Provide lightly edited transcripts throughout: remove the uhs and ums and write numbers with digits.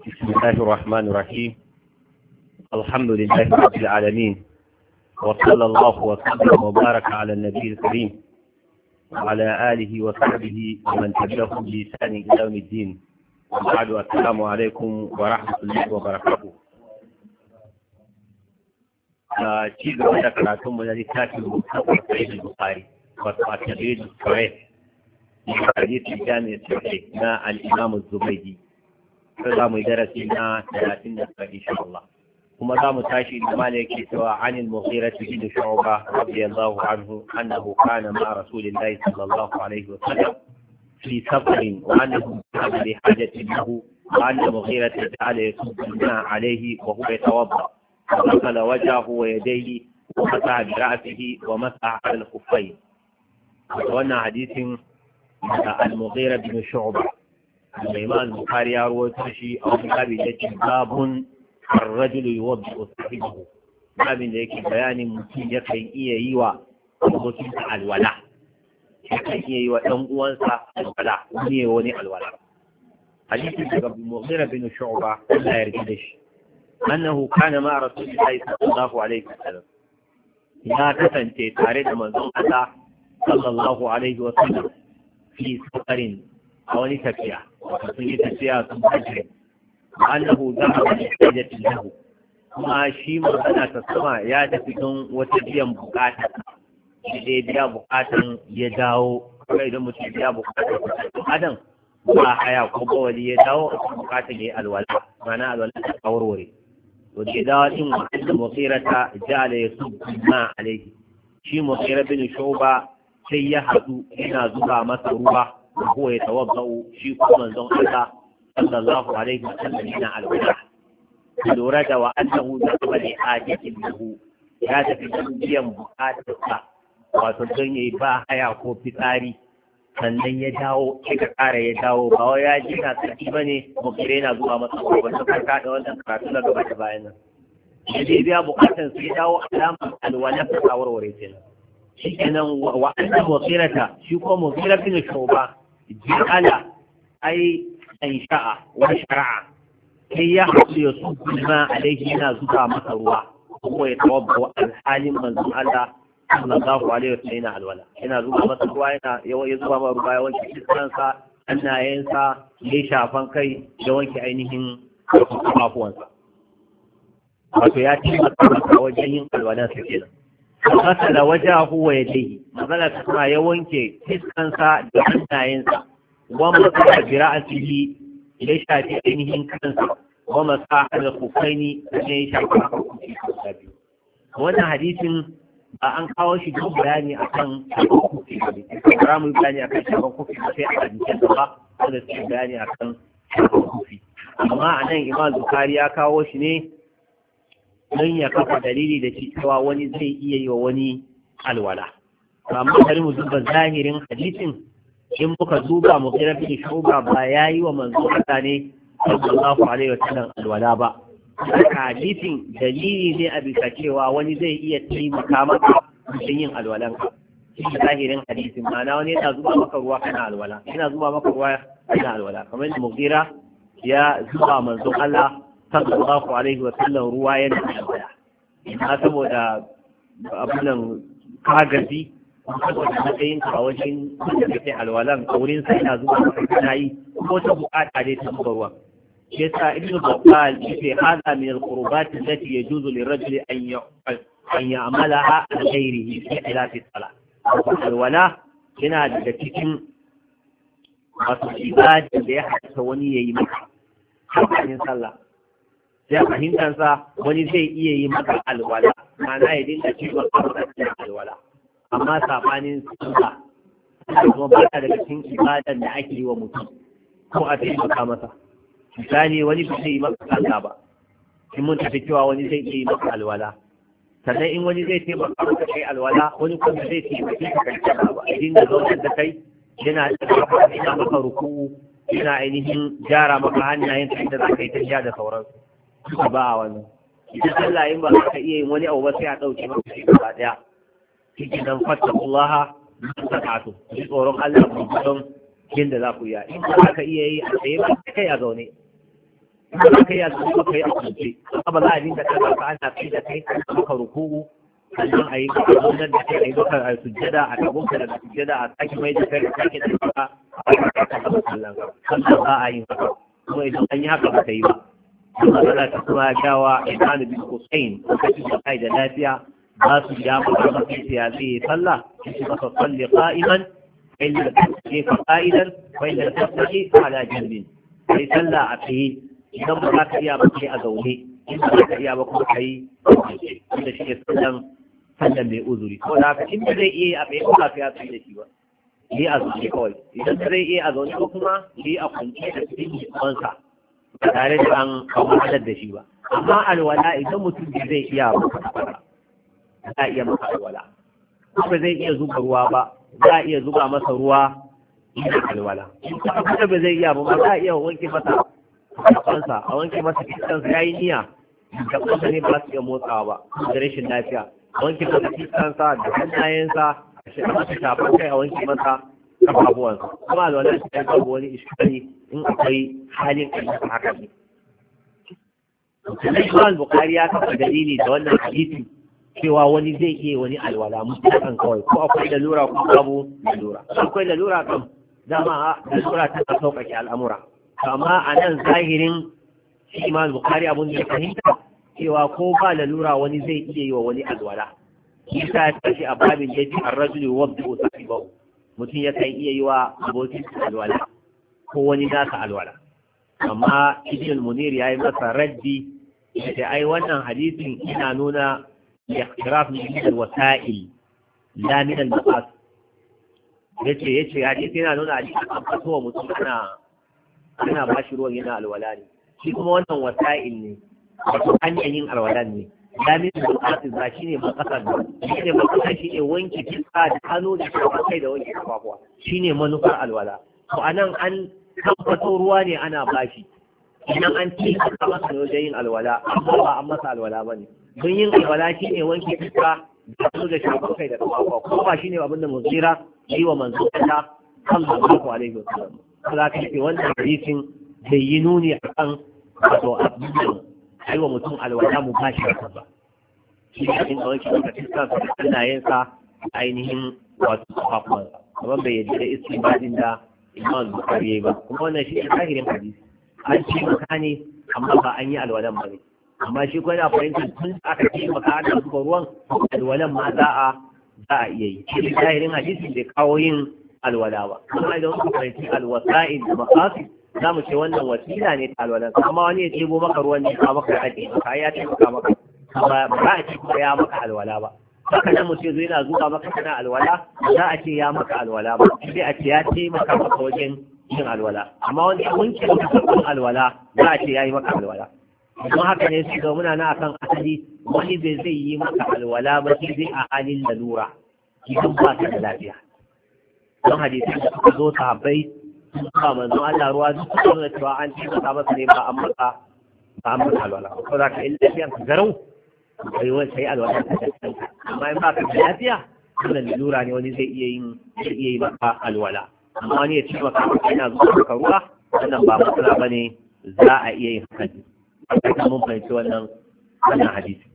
بسم الله الرحمن الرحيم. الحمد لله رب العالمين، وصلى الله وسلم وبارك على النبي الكريم وعلى آله وصحبه ومن تبعهم بإحسان إلى يوم الدين. وبعد، السلام عليكم ورحمة الله وبركاته. ci gaba da karatunmu na littafin Muhammad Sahih Bukhari wato at-Tajrid as-Sahih da hadisi jami'i sahih na al-Imam Az-Zubaydi. Sai za mu yi darasi na 30 insha Allah. kuma za mu tashi da malaki cewa an al-Mughira bin Shu'bah radiyallahu anhu annahu kana ma'a Rasulillahi sallallahu alaihi wa sallam fi safarin wa annahu kana li hajatin lahu wa anna Mughira ta'ala yusalla alayhi wa huwa yatawadda فغسل وجهه ويديه ومسح برأسه ومسح على الخفين. وأن حديث المغيرة بن شعبة الإمام البخاري يروي شيء أو باب باب الرجل يوضع صاحبه، باب ذلك بيان متين يكن إيوا ومتين الولاء يكن إيوا أنقوانسا الولاء وني الولاء. حديث المغيرة بن شعبة لا يرجدش أنه كان مع رسول الله صلى الله عليه وسلم. لا تسنتي تاريخ منظوم الله صلى الله عليه وسلم في سفر أو لتفيا وتصنية تفيا سبحانه، وأنه ذهب لحاجة له ما شيء مرسنا تسمع يا تفيدون وتبيا بقاتا بيبيا بقاتا يداو كما متبيا بقاتا أدن ba haya ko bawali ya dawo a bukatar yi alwala, mana alwala ta kawarware wadda dawo din wa'anda mughirata ja'ala yasubbu ma alayhi, shi Mughira bin Shu'ba sai ya hadu yana zuba masa ruwa ko ya tawaddau, shi kuma manzon Allah sallallahu alaihi wasallam yana alwala. lura da wa'annahu zaba li hajatin lahu, ya tafi biyan bukatarsa wato don yayi ba haya ko fitsari, sannan ya dawo kika kara ya dawo ba wai ya ji na tsaki bane mukire na zuwa masa ko ba ta da wannan karatu na gaba da bayan nan sai biya bukatun sai dawo alamar alwala ta warware ce shikenan wa anna mukirata shi ko mukira bin shuba jala ai an sha'a wa shar'a sai ya haɗu ya subbi ma alaihi yana zuba masa ruwa ko ya tawabba alhalin manzon Allah sallallahu alaihi wasallam yana alwala, yana zuba masa ruwa, yana ya zuba masa ruwa ya wanke fiskansa, hannayensa, ya shafan kai, ya wanke ainihin kafafuwansa. Wato ya taimaka masa wajen yin alwalan sa kenan. Fasala wajahu wa yadayhi, magana ta kuma ya wanke fiskansa da hannayensa, wa masaha bi ra'sihi, ya shafi ainihin kansa, wa masaha al-khuffaini, ya shafi kafafuwansa biyu. Wannan hadisin an kawo shi don bayani akan shafan kufi ba mu bayani akan shafan kufi sai a hadisin gaba wanda suke bayani akan shafan kufi, amma a nan Imam Bukhari ya kawo shi ne don ya kafa dalili da shi cewa wani zai iya yi wa wani alwala. Amma bari mu duba zahirin hadisin, in muka duba mu kira bin Shu'ba ba ya yi wa manzo Allah ne sallallahu alaihi wasallam alwala ba. Hadisin dalili ne a bisa cewa wani zai iya taimaka maka cikin yin alwalanka. Shi zahirin hadisin ma'ana wani yana zuba maka ruwa kana alwala, yana zuba maka ruwa kana alwala, kamar da Mughira ya zuba manzon Allah sallallahu alaihi wa sallam ruwa yana alwala. Ina saboda abunan kagazi saboda matsayin ka a wajen da kake alwalan a wurin sa yana zuba maka kana yi ko ta bukata dai ta zuba ruwa. yasa ibnu Battal yace hada min al-qurbat allati yajuzu lirajuli an ya'malaha an ghairihi fi khilafi as-salah. Alwala yana daga cikin wasu ibada da ya hada wani yayi maka kafin sallah. Sai fahimtar sa wani zai iya yi maka alwala, ma'ana ya dinga cewa alwala, amma sabanin sallah kuma ba ta daga cikin ibadan da ake yi wa mutum ko a taimaka masa. Misali wani ba zai yi maka sallah ba, in mun tafi cewa wani zai iya yi maka alwala, sannan in wani zai taimaka maka kai alwala, wani kuma zai taimaka ka kai sallah ba, idan da zaunar da kai yana maka ruku, yana ainihin gyara maka hannayen kai da za ka yi tafiya da sauransu. Duka ba a wannan. Ita sallah in ba ka iya yin wani abu ba sai a ɗauke maka shi gaba ɗaya. Shi nan fattakullaha masakatu, ji tsoron Allah ku don yadda za ku yi. In ba ka iya yi a tsaye ba kai a zaune. za ka yi a zuwa ka yi a kwance amma ba za a dinga kaga ka ana kai da kai a maka ruku'u sannan a yi zaunar da kai a yi maka sujjada a gabanka daga sujjada a sake mai da kai da sake da kai a kallon sallan ba a yin haka kuma idan an yi haka ba ta yi ba kuma ana ta kuma gawa Imran bin Hussein lokacin da kai da lafiya za su ja maka mafi ya zai yi sallah shi maka salli qa'iman illa tasbiqa qa'idan wa illa tasbiqa ala janbin kai sallah a tsaye idan ba za ka iya ba kai a zaune in ba za ka iya ba kuma kai wanda shi ne sallan mai uzuri ko da haka in ba zai iya a tsaye ko ba ya tsaye da shi ba yi a zaune kawai idan zai iya a zaune ko kuma yi a kwanci da cikin jikinsa ba tare da an kawalar da shi ba amma alwala idan mutum zai iya ba za a iya masa alwala kuma zai iya zuba ruwa ba za a iya zuba masa ruwa ina alwala kuma ba zai iya ba za a iya wanke masa kansa a wanke masa fiskansa ya yi niyya da kansa ne ba su iya motsawa ba da rashin lafiya a wanke masa fiskansa da hannayensa a masa shafan kai a wanke masa kafafuwansa kuma alwala shi ta babu wani iskari in akwai halin ayyuka haka ne. Sannan Imam Bukhari ya kafa dalili da wannan hadisi cewa wani zai iya wani alwala mutlakan kawai ko akwai lalura ko babu lalura. Akwai lalura kan dama lalura ta sauƙaƙe al'amura. Amma a nan zahirin shi Imam Bukhari abun da ya fahimta cewa ko ba lalura wani zai iya yi wa wani alwala. Shi ta tashi a babin da yake ar-rajulu yuwaddu sahibahu. Mutum ya kan iya yi wa abokin alwala ko wani nasa alwala. Amma Ibn Munir ya yi masa raddi da ai wannan hadisin ina nuna ikhtiraf min al-wasa'il la min al-maqas. Yace hadisi yana nuna hadisin an fitowa mutum ana ba shi ruwan yana alwala ne. Shi kuma wannan wasa'il ne. Wato hanyar yin alwala ne. Lamin da ba shi ne makasar ba shi ne makasar shi ne wanke fiska da hannu da shafa kai da wanke kafafuwa shi ne manufar alwala to a nan an tabbato ruwa ne ana bashi idan an ci a masa ne wajen yin alwala amma ba an masa alwala ba ne don yin alwala shi ne wanke fiska da hannu da shafa kai da kafafuwa kuma ba shi ne abin da muzira yi wa manzo Allah sallallahu alaihi wasallam kaza ka ce wannan hadisin bai yi nuni akan wato abin ai wa mutum alwala mu ba shi ba shi ne in da wanke daga fiskar sa da hannayensa ainihin wato kafafuwansa kamar bai yadda da istinbadin da Imam Bukhari yayi ba kuma wannan shi ne zahirin hadisi an ce maka ne amma ba an yi alwalan ba ne amma shi ko yana fahimtar tun aka ce maka ana zuba ruwan alwalan ma za a iya yi shi zahirin hadisi bai kawo yin alwala ba kuma idan muka fahimci alwasa'il da maqasid za mu ce wannan wasila ne ta alwalan amma wani ya ɗebo maka ruwan ne ka maka aji maka ya taimaka maka ba a ce kuma ya maka alwala ba haka nan mutum zai na zuwa maka kana alwala za a ce ya maka alwala ba sai a ce ya taimaka maka wajen yin alwala amma wani ya wanke maka sabbin alwala za a ce ya yi maka alwala don haka ne su ga muna na akan asali wani bai zai yi maka alwala ba sai zai a halin lalura idan ba ka da lafiya don hadisi da suka zo sahabbai ba manzon Allah ruwa duk suka nuna cewa an taimaka masa ne ba an masa alwala ko za ka yi lafiyan ka garau kai wani sai alwala ta kanka amma in ba ka da lafiya wannan lura ne wani zai iya yi maka alwala amma wani ya ce maka yana zuwa maka ruwa wannan ba matsala bane za a iya yin hakan haka mun fahimci wannan hadisi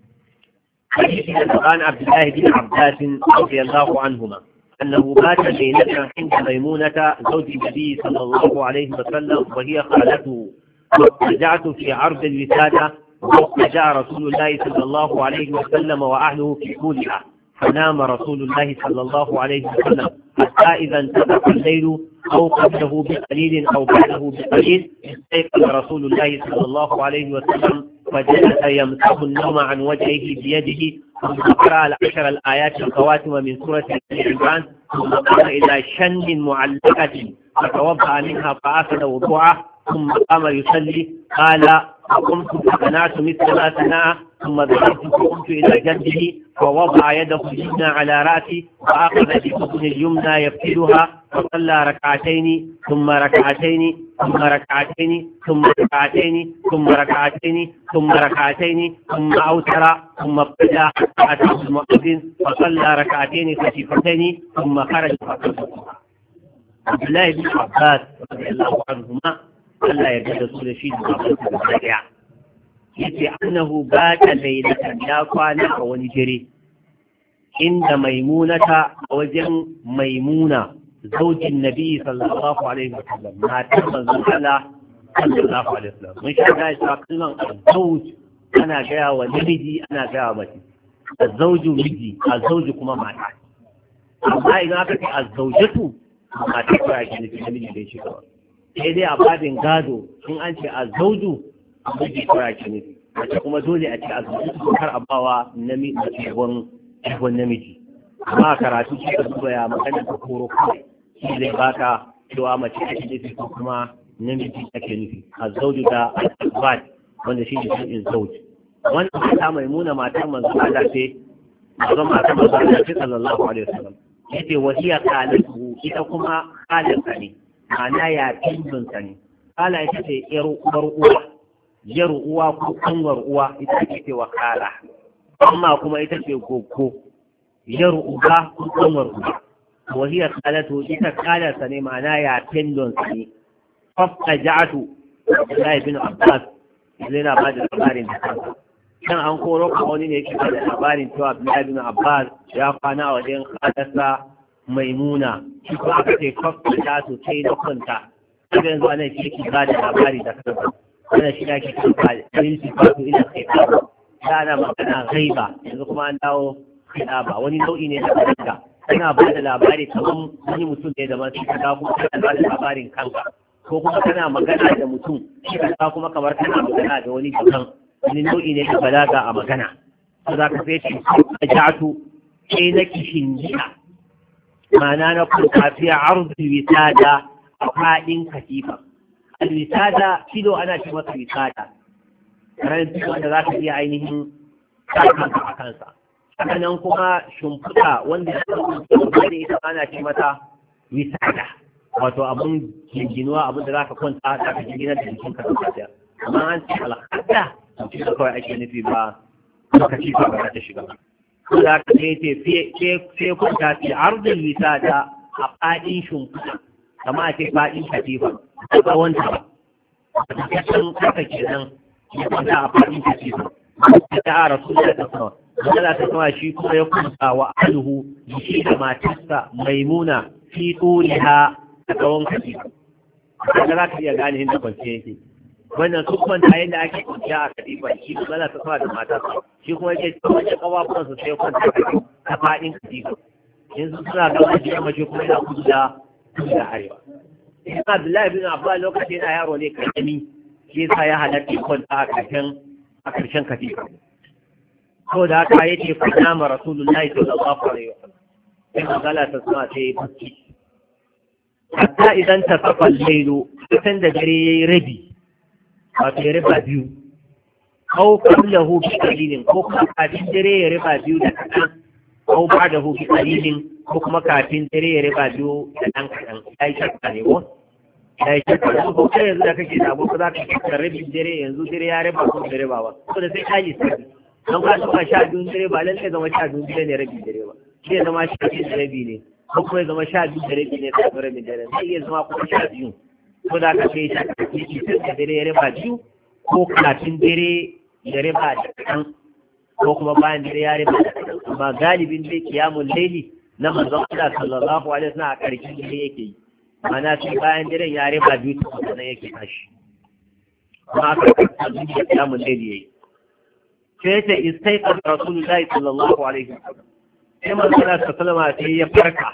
hadisi da Quran Abdullah bin Abbas radiyallahu anhuma أنه مات ليلة عند ميمونة زوج النبي صلى الله عليه وسلم وهي خالته فرجعت في عرض الوسادة فرجع رسول الله صلى الله عليه وسلم وأهله في طولها فنام رسول الله صلى الله عليه وسلم حتى إذا انتصف الليل أو قبله بقليل أو بعده بقليل استيقظ رسول الله صلى الله عليه وسلم فجلس يمسح النوم عن وجهه بيده ثم قرأ العشر الآيات الخواتم من سورة العمران ثم قام إلى شن معلقة فتوضأ منها فأخذ وضوعه ثم قام يصلي قال فقمت فصنعت مثل ما صنع ثم ذهبت فقمت إلى جنبه فوضع يده اليمنى على رأسي وأخذ بأذن اليمنى يفتلها فصلى ركعتين ثم ركعتين ثم ركعتين ثم ركعتين ثم ركعتين ثم ركعتين ثم أوتر ثم ابتدأ حتى أتاه المؤذن فصلى ركعتين خفيفتين ثم خرج فصلى. عبد الله بن عباس رضي الله عنهما Allah ya yarda da su da shi da babansa da daya yace annahu bata laylatan ya kwana a wani dare inda maimunata a wajen maimuna zaujin nabi sallallahu alaihi wasallam matar manzon Allah sallallahu alaihi wasallam mun sha ga cewa kalman zauj ana gaya wa namiji ana gaya wa mace azauju miji azauju kuma mata amma idan aka ce azaujatu mata ko ake nufi namiji da shi kawai sai dai a babin gado in an ce azauju miji ko ake nufi mace kuma dole a ce azaujatu kar a bawa namiji ibon namiji amma karatu shi ka duba ya magana ta koro kawai shi zai baka cewa mace ake nufi ko kuma namiji ake nufi azauju da azwaj wanda shi ne sunan zauji wannan mata maimuna matar manzo Allah ce manzo matar manzo Allah ce sallallahu alaihi wasallam yace wasiya qalatu ita kuma qalata ne ana ya tindun ta ne kala ita ce yar uwa ko kanwar uwa ita ce ce wakala amma kuma ita ce goggo yar uba ko kanwar uwa wasiya qalatu ita qalata ne ma'ana ya tindun ta ne fa ja'atu Abdullahi bin Abbas zai na ba da labarin da kansa kan an koro ka wani ne yake da labarin cewa Abdullahi bin Abbas ya kwana a wajen hadarsa maimuna shi ko aka ce kwafta su sai na kwanta sai yanzu ana shi yake ba da labari da kansa ana shi yake kanka yin shi fatu ina kai ta da ana magana gaiba yanzu kuma an dawo ba wani nau'i ne da kanka kana ba da labari kamar wani mutum ne da ma sai ka ga kuma kana ba da labarin kanka ko kuma kana magana da mutum shi ka kuma kamar kana magana da wani daban wani nau'i ne da balaga a magana to za ka sai ce a ja'atu sai na kishin jiya ma'ana na kun kafiya arzul wisada a faɗin katifa alwisada kilo ana ce masa wisada ran wanda za ka iya ainihin kanka a kansa haka nan kuma shimfiɗa wanda ya da ita ana ce mata wisada wato abun ginuwa abin da za ka kwanta za ka gina da jikin ka da amma an ce alhada shi da kawai ake nufi ba lokaci ba ba ta shiga ba da ka ce kwanta fi arzul wisada a faɗin shimfiɗa kama a ce faɗin katifa a tsawonta ba a cikin kasa kenan ya kwanta a faɗin katifa ta a rasu da ta sama Allah ta sama shi kuma ya kwanta wa alhu shi da matarsa maimuna fi turiha a tsawon katifa haka za ka iya gane inda kwanciya yake wannan su kwanta yadda ake kwanciya a katifa shi kuma Allah ta sama da matarsa shi kuma yake tsawon ya kawafuransa sai kwanta a faɗin katifa yanzu suna gaba da mace kuma yana kudu da arewa. Ina Abdullahi bin Abbas lokacin yana yaro ne karami shi yasa ya halatta kwanta a ƙarshen katifa. Ko da haka yake fada ma Rasulullahi sallallahu alaihi wasallam. Sai magana ta sama sai bacci. Hatta idan ta kafa lailu kusan da dare yayi rabi wato ya riba biyu. Ko kullahu bi qalilin ko kuma kafin dare ya riba biyu da kaɗan. Ko ba da hu bi qalilin ko kuma kafin dare ya riba biyu da ɗan kaɗan ya yi shakka ne ko ya yi shakka ne ko kai yanzu da kake da abu za ka shakka rabin dare yanzu dare ya riba ko da riba ba ko da sai ka yi sabi don ka tuka sha biyun dare ba lallai zama sha biyun dare ne rabin dare ba sai ya zama sha biyun da rabi ne ko kuma ya zama sha biyun da rabi ne sai rabin dare zai iya zama kuma sha biyun ko da ka sai shakka ne ki sai da dare ya riba biyu ko kafin dare ya riba da kaɗan ko kuma bayan dare ya riba da kaɗan amma galibin dai kiyamun laili na manzon Allah sallallahu alaihi wasallam a ƙarshen dare yake yi mana sai bayan daren ya riba biyu ta sannan yake tashi kuma aka karɓi da kiyamun laili yayi sai ta istaiqaz rasulullahi sallallahu alaihi wasallam sai manzon Allah sallallahu alaihi wasallam sai ya farka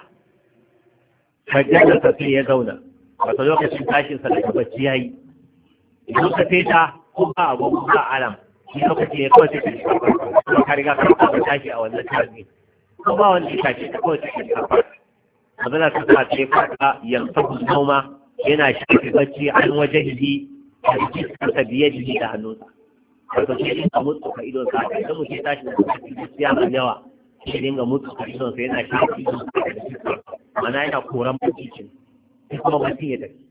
fajjata sai ya zauna wato lokacin tashin sa daga bacci yayi idan ka fita ko ba abu ba alam shi lokaci ya kawai sai ka riga ka tashi a wannan tashin ko ba wanda ya tashi ta kawai cikin kafar magana ta sa ce fata yanzu noma yana shafi bacci an waje hidi a cikin kanta biye jiki da hannunsa wato sai dinga mutu ka idon sa idan mutum ya tashi da gaskiya mai yawa sai dinga mutu ka idon sa yana shafi idon sa mana yana koran bacci cin sai kuma bacci ya tafi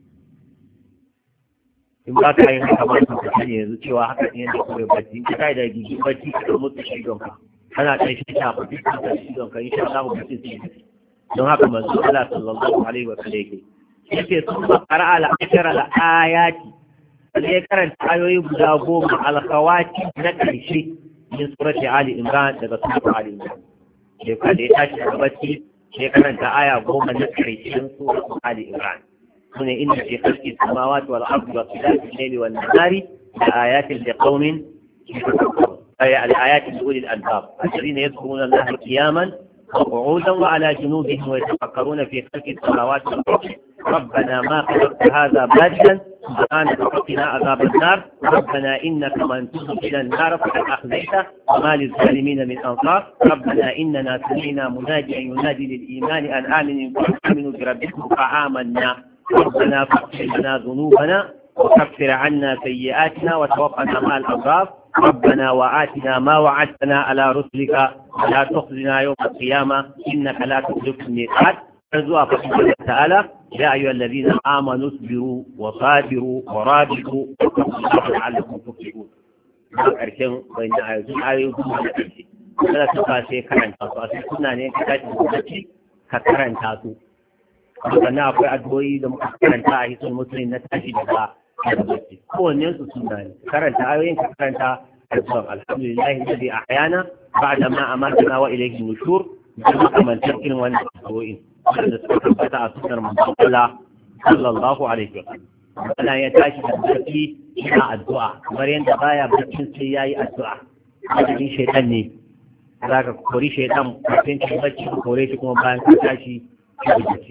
in ba ka yin haka ma ka sani yanzu cewa haka ne yadda kuma bacci ka kai da gigi bacci ka mutu shi idon ka kana ɗan shi ta fi da shi don kan insha Allah mutum sai don haka manzo Allah sallallahu alaihi wa sallam yake sun ba qara'a al-ashara al-ayati sai karanta ayoyi guda 10 alkhawati na karshe min surati ali imran daga surati ali imran sai kada ya tashi daga bacci sai karanta aya 10 na karshen surati ali imran sune inna fi khalqis samawati wal ardi wa ikhtilafil layli wan nahari la ayatin liqaumin yatafakkarun ay al ayatin li ulil albab alladhina yadhkuruna allaha qiyaman وقعودا وعلى جنوبهم ويتفكرون في خلق السماوات والارض ربنا ما خلقت هذا باطلا سبحانك فقنا عذاب النار ربنا انك من تدخل النار فقد اخزيته وما للظالمين من انصار ربنا اننا سمعنا مناديا ينادي للايمان ان امنوا بربكم فآمنا ربنا فاغفر لنا ذنوبنا وكفر عنا سيئاتنا وتوفنا مع الابرار ربنا وآتنا ما وعدتنا على رسلك ولا تخزنا يوم القيامة إنك لا تخلف الميعاد فزوا فقال تعالى يا أيها الذين آمنوا اصبروا وصابروا ورابطوا واتقوا الله لعلكم تفلحون. أركان بين آياتهم ولا تقاسي كرن تاسو أصل كنا نكتاج بوجي كرن تاسو. أنا أقول أدوي دم كرن تاهي المسلمين نتاجي بها. kowanne su suna ne karanta ayoyin ka karanta alfan alhamdulillahi alladhi ahyana ba'da ma amatana wa ilayhi nushur da makamantar irin wannan ayoyin da suka tabbata a sunnar manzon Allah sallallahu alaihi wa sallam ya tashi da barci ina addu'a kamar yadda baya barcin sai yayi addu'a wannan shaytan ne zaka kori shaytan kafin ka barci kore shi kuma bayan ka tashi ka barci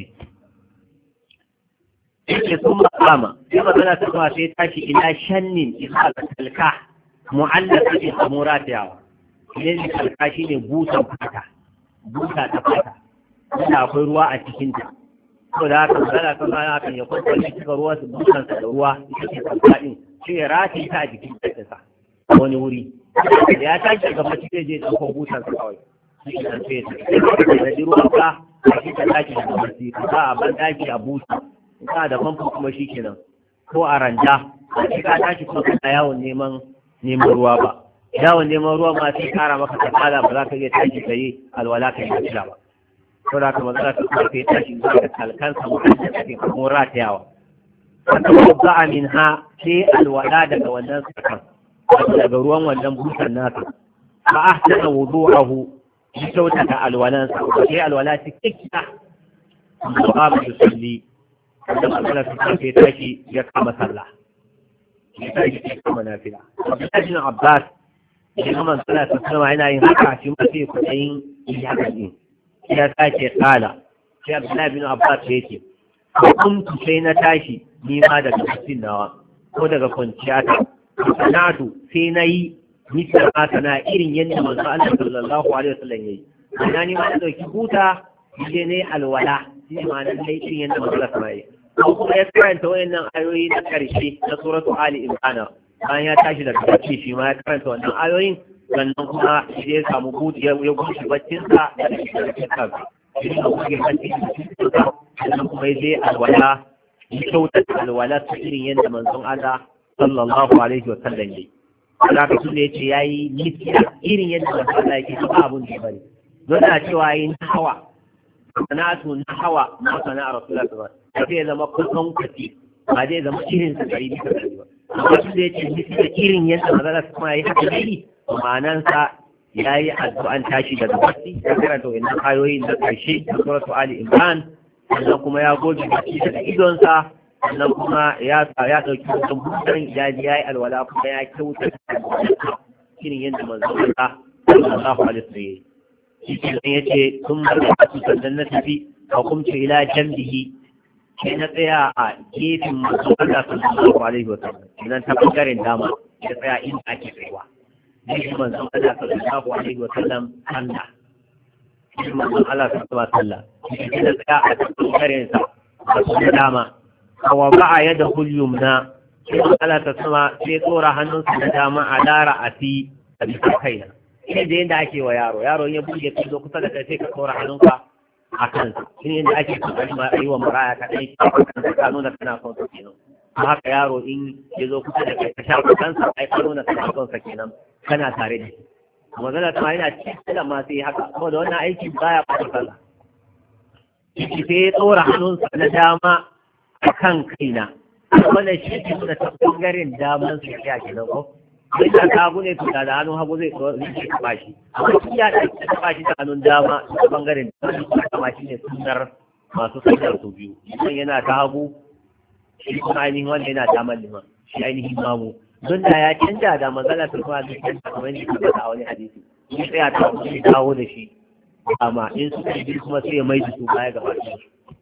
yake sun makama sai magana ta kuma sai tashi ila shannin isa ga talka mu'allaka bi amuratiyawa ne talka shine buta ta fata wanda akwai ruwa a cikin ta to da haka magana ta kuma kan ya kwanta cikin ruwa su butan sa da ruwa ita ce talka din sai ya rati ta a jikin ta wani wuri ya tashi daga mace zai je dauko butan sa kawai sai ya da ruwa ka a cikin daki da mace ka a ban daki a buta ka da famfo kuma shi kenan ko a randa shi ka tashi kuma kana yawon neman ruwa ba yawon neman ruwa ma sai kara maka kasala ba za ka iya tashi ka yi alwala ka yi tafiya ba ko da kuma za ka kuma ka yi tashi za ka kalkansa mutum da kake kuma ratayawa haka ba a min ha sai alwala daga wannan sakan daga ruwan wannan busan naka ba a tana wudu'ahu ya kyautata alwalansa ba sai alwala cikakkiya ba ba su salli wanda matsala su kafe tashi ya kama sallah ya tashi ya kama nafila abdullahi abbas ya kama sallah ta sama yana yin haka shi ma sai kudayin haka din ya tashi kala sai abdullahi bin abbas ya ce hukuntu sai na tashi ni ma daga cikin nawa ko daga kwanciya ta sanadu sai na yi misal ma sana irin yadda manzo Allah sallallahu alaihi wasallam yayi ana ni ma na dauki huta je ne alwala shi ma nan dai irin yadda manzo Allah sallallahu alaihi ko kuma ya karanta wayannan ayoyi na karshe na suratu Ali Imran bayan ya tashi daga bacci shi ma ya karanta wannan ayoyin sannan kuma ya samu buɗe ya gushi baccin sa da cikin kansa shi ne kuma ya baccin sa sannan kuma ya je alwala ya kyautata alwala ta irin yadda manzon Allah sallallahu alaihi wa sallam yayi da ka tunda yace yayi nisiya irin yadda manzon Allah yake ba abun da bane don a cewa yin hawa sana'atu na hawa ma sana'a rasulullahi sallallahu alaihi wasallam zai zama kusan kaci ba zai zama irin sa gari bisa gari ba amma shi zai ce bisa irin yadda magana su kuma yi haka ne ma'anan sa yayi addu'an tashi daga bacci ya karanta wannan ayoyin da karshe da suratu Ali Imran sannan kuma ya goge bacci daga idon sa sannan kuma ya dauki wannan butan yaji yayi alwala kuma ya kyauta irin yadda manzon Allah sallallahu alaihi wasallam shi ya ce sun marka su sannan na tafi a kumce ila jambihi sai na tsaya a gefen masu Allah sallallahu alaihi wa sallam idan ta bangaren dama ya tsaya inda ake tsayuwa shi manzon Allah sallallahu alaihi wa sallam Allah shi manzon Allah sallallahu alaihi wa sallam shi na tsaya a bangaren sa da dama kawa ba'a yada hulyumna shi Allah ta sama sai tsora hannunsa da dama a lara a fi a bisa kaina shi da yadda ake wa yaro ya buge ka zo kusa da kai sai ka tsora hannunka a kansa shi ne yadda ake kokari ma yi wa maraya ka dai ka nuna kana son sa kenan haka yaro in ya zo kusa da kai ka shafa kansa ai ka nuna kana son sa kenan kana tare da shi magana ta yana cikin ma sai haka saboda wannan aiki baya fata sallah shi sai ya tsora hannunsa na dama a kan kaina wannan shi ke nuna ta ɓangaren daman su ya ke nan ko sai da ka hagu ne to da hannun hagu zai taɓa shi amma shi ya taɓa shi da hannun dama ta ɓangaren dama shi ne sunar masu sallar su biyu idan yana ta hagu shi kuma ainihin wanda yana damar liman shi ainihin mamu don da ya canja da magana ta kuma zai canja kamar yadda ka faɗa a wani hadisi in sai ya dawo da shi amma in su kai kuma sai ya mai da su baya gaba ɗaya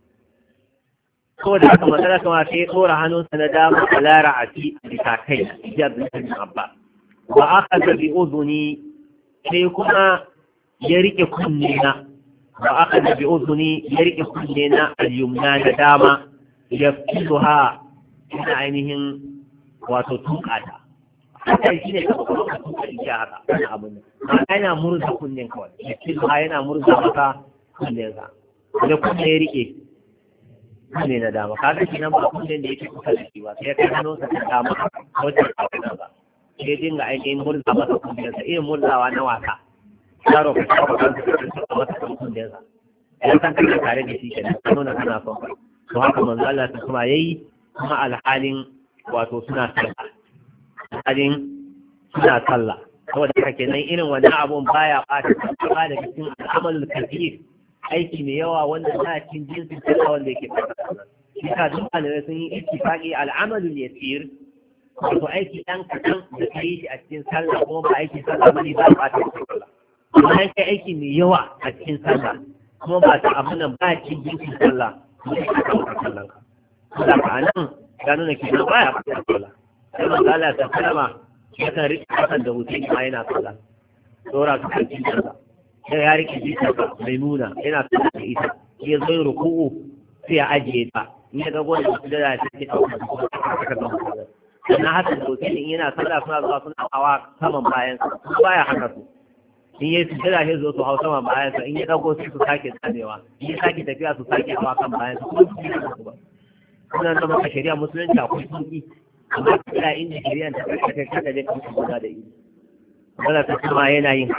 saboda haka matsala kama sai ya tsora hannunsa na dama a lara a ci bisa kai ya bin abba ba aka zabi uzuni sai kuma ya rike kunne na ba aka zabi uzuni ya rike kunne na al-yumna na dama ya fito ha ina ainihin wato tukata haka shi ne kama kuma ka tuka shi haka wani abu ne ma yana murza kunnen kawai ya fito ha yana murza maka kunnensa da kunne ya rike ne na dama kaga shi nan ba kullun da yake kusa da shi ba sai ka gano sa ta dama wajen kafin ba sai dinga ainihin murza masa kullun sa irin murzawa na wasa yaro ka kafa kanka ka masa kullun sa ya san kai tare da shi kenan nuna kana son ka to haka manzo Allah ta kuma yayi kuma alhalin wato suna sallah alhalin suna sallah saboda haka kenan irin wannan abun baya bata ba da cikin al'amalul kathir aiki mai yawa wanda na cikin jinsin sallah wanda yake fara shi ka duk malamai sun yi ittifaqi al'amalu yasir wato aiki dan kadan da kai shi a cikin sallah kuma ba aiki sallah bane ba ba ta sallah kuma kai aiki mai yawa a cikin sallah kuma ba ta abun nan ba cikin jinsin sallah kuma ka sallan ka da anan ga nuna ki ba ya fara sallah sai manzo Allah ta sallama ya kan rike hakan da hutun ma yana sallah dora su kan cikin sallah sai ya rike jikinsa mai nuna yana tsaye da ita ya zo ruku'u sai ya ajiye ta in ya dago da su da ta ce sannan haka da hotel in yana sallah suna zuwa suna hawa saman bayansa su baya haka su in ya su da shi zo su hau saman bayansa in ya dago su sake tsanewa in ya sake tafiya su sake hawa kan bayansa kuma su yi su ba suna da maka shari'a musulunci akwai sauki amma kira inda shari'a ta kai kada dai kan su guda da yi wanda ta kuma yana yin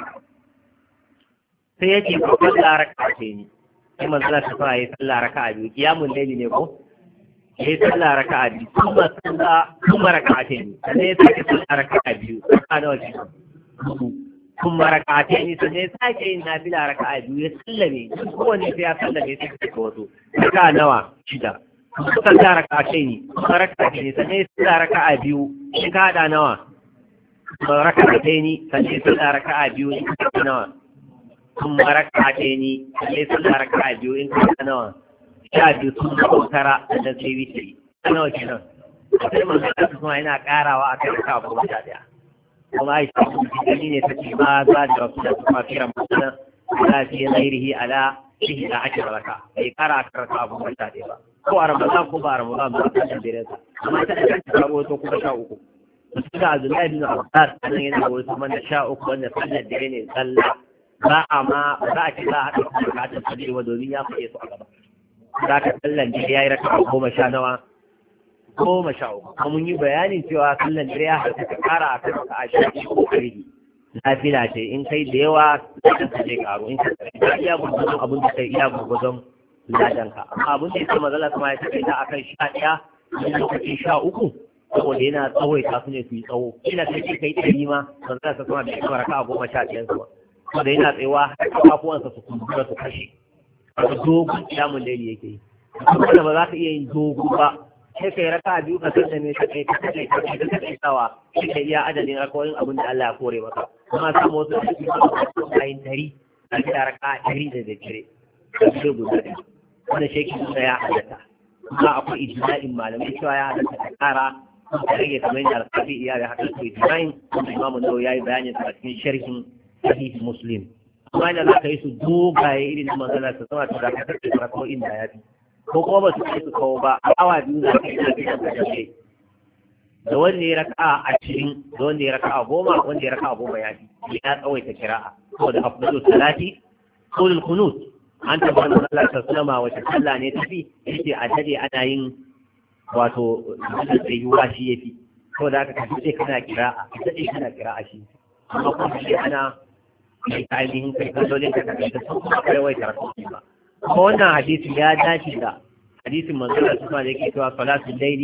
sai yake ko sallah raka'a ce ni sai manzala ta fara yi sallah raka'a biyu kiyamul layli ne ko yayi sallah raka'a biyu kuma raka'a ce ni sai ya sake sallah raka'a biyu raka'a nawa ce kuma raka'a ce ni sai ya sake yin nafila raka'a biyu ya sallame kowanne sai ya sallame sai ka wato raka'a nawa shida sallah raka'a ce ni kuma raka'a ce ni sai ya sallah raka'a biyu in ka hada nawa raka'a ce ni sai ya sallah raka'a biyu in ka hada nawa sun maraka ce ni sai sun maraka biyu in ka nawa sha biyu sun kautara da sai witiri nawa kenan sai manzo Allah kuma yana karawa akan ka ko sha daya kuma Aisha gani ne take ma za da rasul kuma kiran masana la fi ghairihi ala 11 raka bai kara akan ka abu sha daya ba ko a Ramadan ko ba Ramadan ba ta da dare amma ta da ta rawo kuma 13 da Abdullahi bin Abbas nan yana rawo man da 13 wanda sallar dare ne sallah ba a ma ba za a ce za a haɗa kuma bukatar sajewa domin ya fiye su a gaba za ka sallan dare ya yi raka 10 13 kuma mun yi bayanin cewa sallan dare ya haɗa ka ƙara a kan ka a shafi ko ƙarfi lafiya ce in kai da yawa ladan ka zai ƙaru in ka ƙarfi iya gurgurdon abin da kai iya gurgurdon ladan ka amma abin da ya ce mazala kuma ya taƙaita a kan 11 wani lokaci 13 saboda yana tsawaita su ne su yi tsawo ina kai kai 100 ma mazala kuma bai kama raka 11 su ba wanda yana tsayawa kafafuwansa su kumbura su kashe wata dogon kiyamun laili yake yi kuma da ba za ka iya yin dogo ba sai kai raka biyu ka san da me ka kai tsawa sai ka iya adadin rakawoyin abin da Allah ya kore maka kuma samu wasu da su kayan 100 a gida raka 100 da dare da su guda ɗaya wanda sheki suna ya halatta kuma akwai ijma'in malamai cewa ya halatta ta kara da rage kamar yadda alƙafi iya da haka su ijma'in wanda imamu nawawi ya yi bayanin a cikin sharhin sahih muslim amma idan za ka yi su dogaye irin na manzala ta zama ta zaka tafi da ko inda ya fi ko kuma ba su kai su kawo ba a awa biyu za ka yi na biyan da kake da wanda ya raka 20 da wanda ya raka 10 wanda ya raka 10 ya fi ya tsawaita kira'a saboda afdalu salati qulul qunut an tabbata manzala ta sallama wata sallah ne tafi yace a dade ana yin wato da tsayuwa shi yafi saboda haka kace kana kira'a kace kana kira'a shi amma kuma shi ana mai ainihin kai kallolin ka kai da sun kuma kai wai tarkoki ba kuma wannan hadisi ya dace da hadisin manzon Allah da yake cewa salatul layli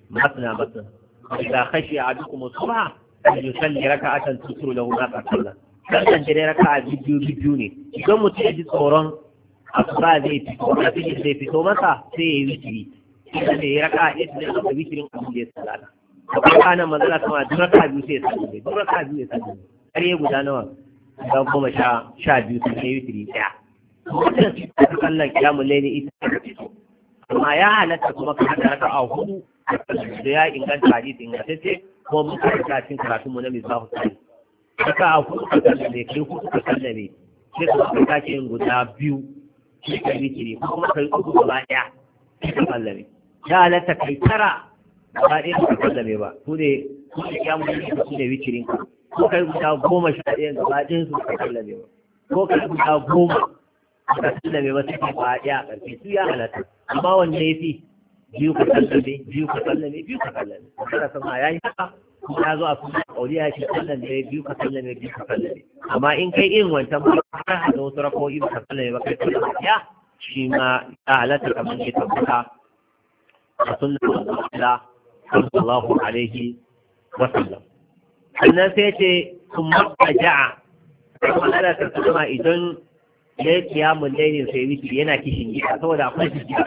masna masna idza khashiya ahadukum subha yusalli raka'atan tusru lahu ma qala kan dare raka'a biyu ne idan mutum ya ji tsoron asuba zai fito a cikin zai fito masa sai ya yi witiri sai ya raka'a ɗaya da aka witirin abin da ya salata akwai kanan mazala kuma duk raka'a biyu sai ya sallame duk raka'a biyu ya sallame har ya guda nawa da 12 sai ya yi witiri ɗaya wannan shi ta kallon kiyamun laili ita ta fito amma ya halatta kuma ka haɗa raka'a hudu da ya inganta hadisi ingantacce kuma mun karanta cikin karatunmu na misbahu sani raka'a hudu ka sallame kai hudu ka sallame sai ka sake yin guda biyu sai ka yi kiri ko kuma kai uku gaba ɗaya sai ka sallame ya halatta kai tara gaba ɗaya ka sallame ba su ne kiyamun laili su ne wikirin ka ko kai guda 11 gaba ɗayan su ka sallame ba ko kai guda 10 ka sallame ba sai ka ɗaya a ƙarfi su ya halatta amma wanne ya fi biyu ka sallame biyu ka sallame kada sama ya yi haka kuma ya zo a kuma ƙauriya shi sallame biyu ka sallame amma in kai irin wancan ba har hada wasu rako'i ba ka sallame ba kai sallame ya shi ma ya halatta kamar ke tabbata a sunna Allah sallallahu alaihi wa sallam sannan sai ce sun maka ja'a kuma ana tattama idan ya yi kiyamun lailin sai wiki yana kishin gida saboda akwai jijjiya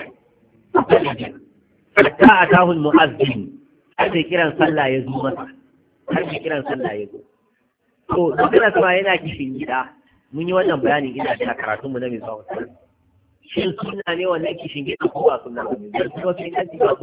hatta a tahun mu'azzin har da kiran sallah ya zo masa to magana kuma yana kishin gida mun yi wannan bayanin ina da karatun mu na mai zuwa shin sunna ne wannan kishin gida ko ba sunna bane dan kuma sai kanci ba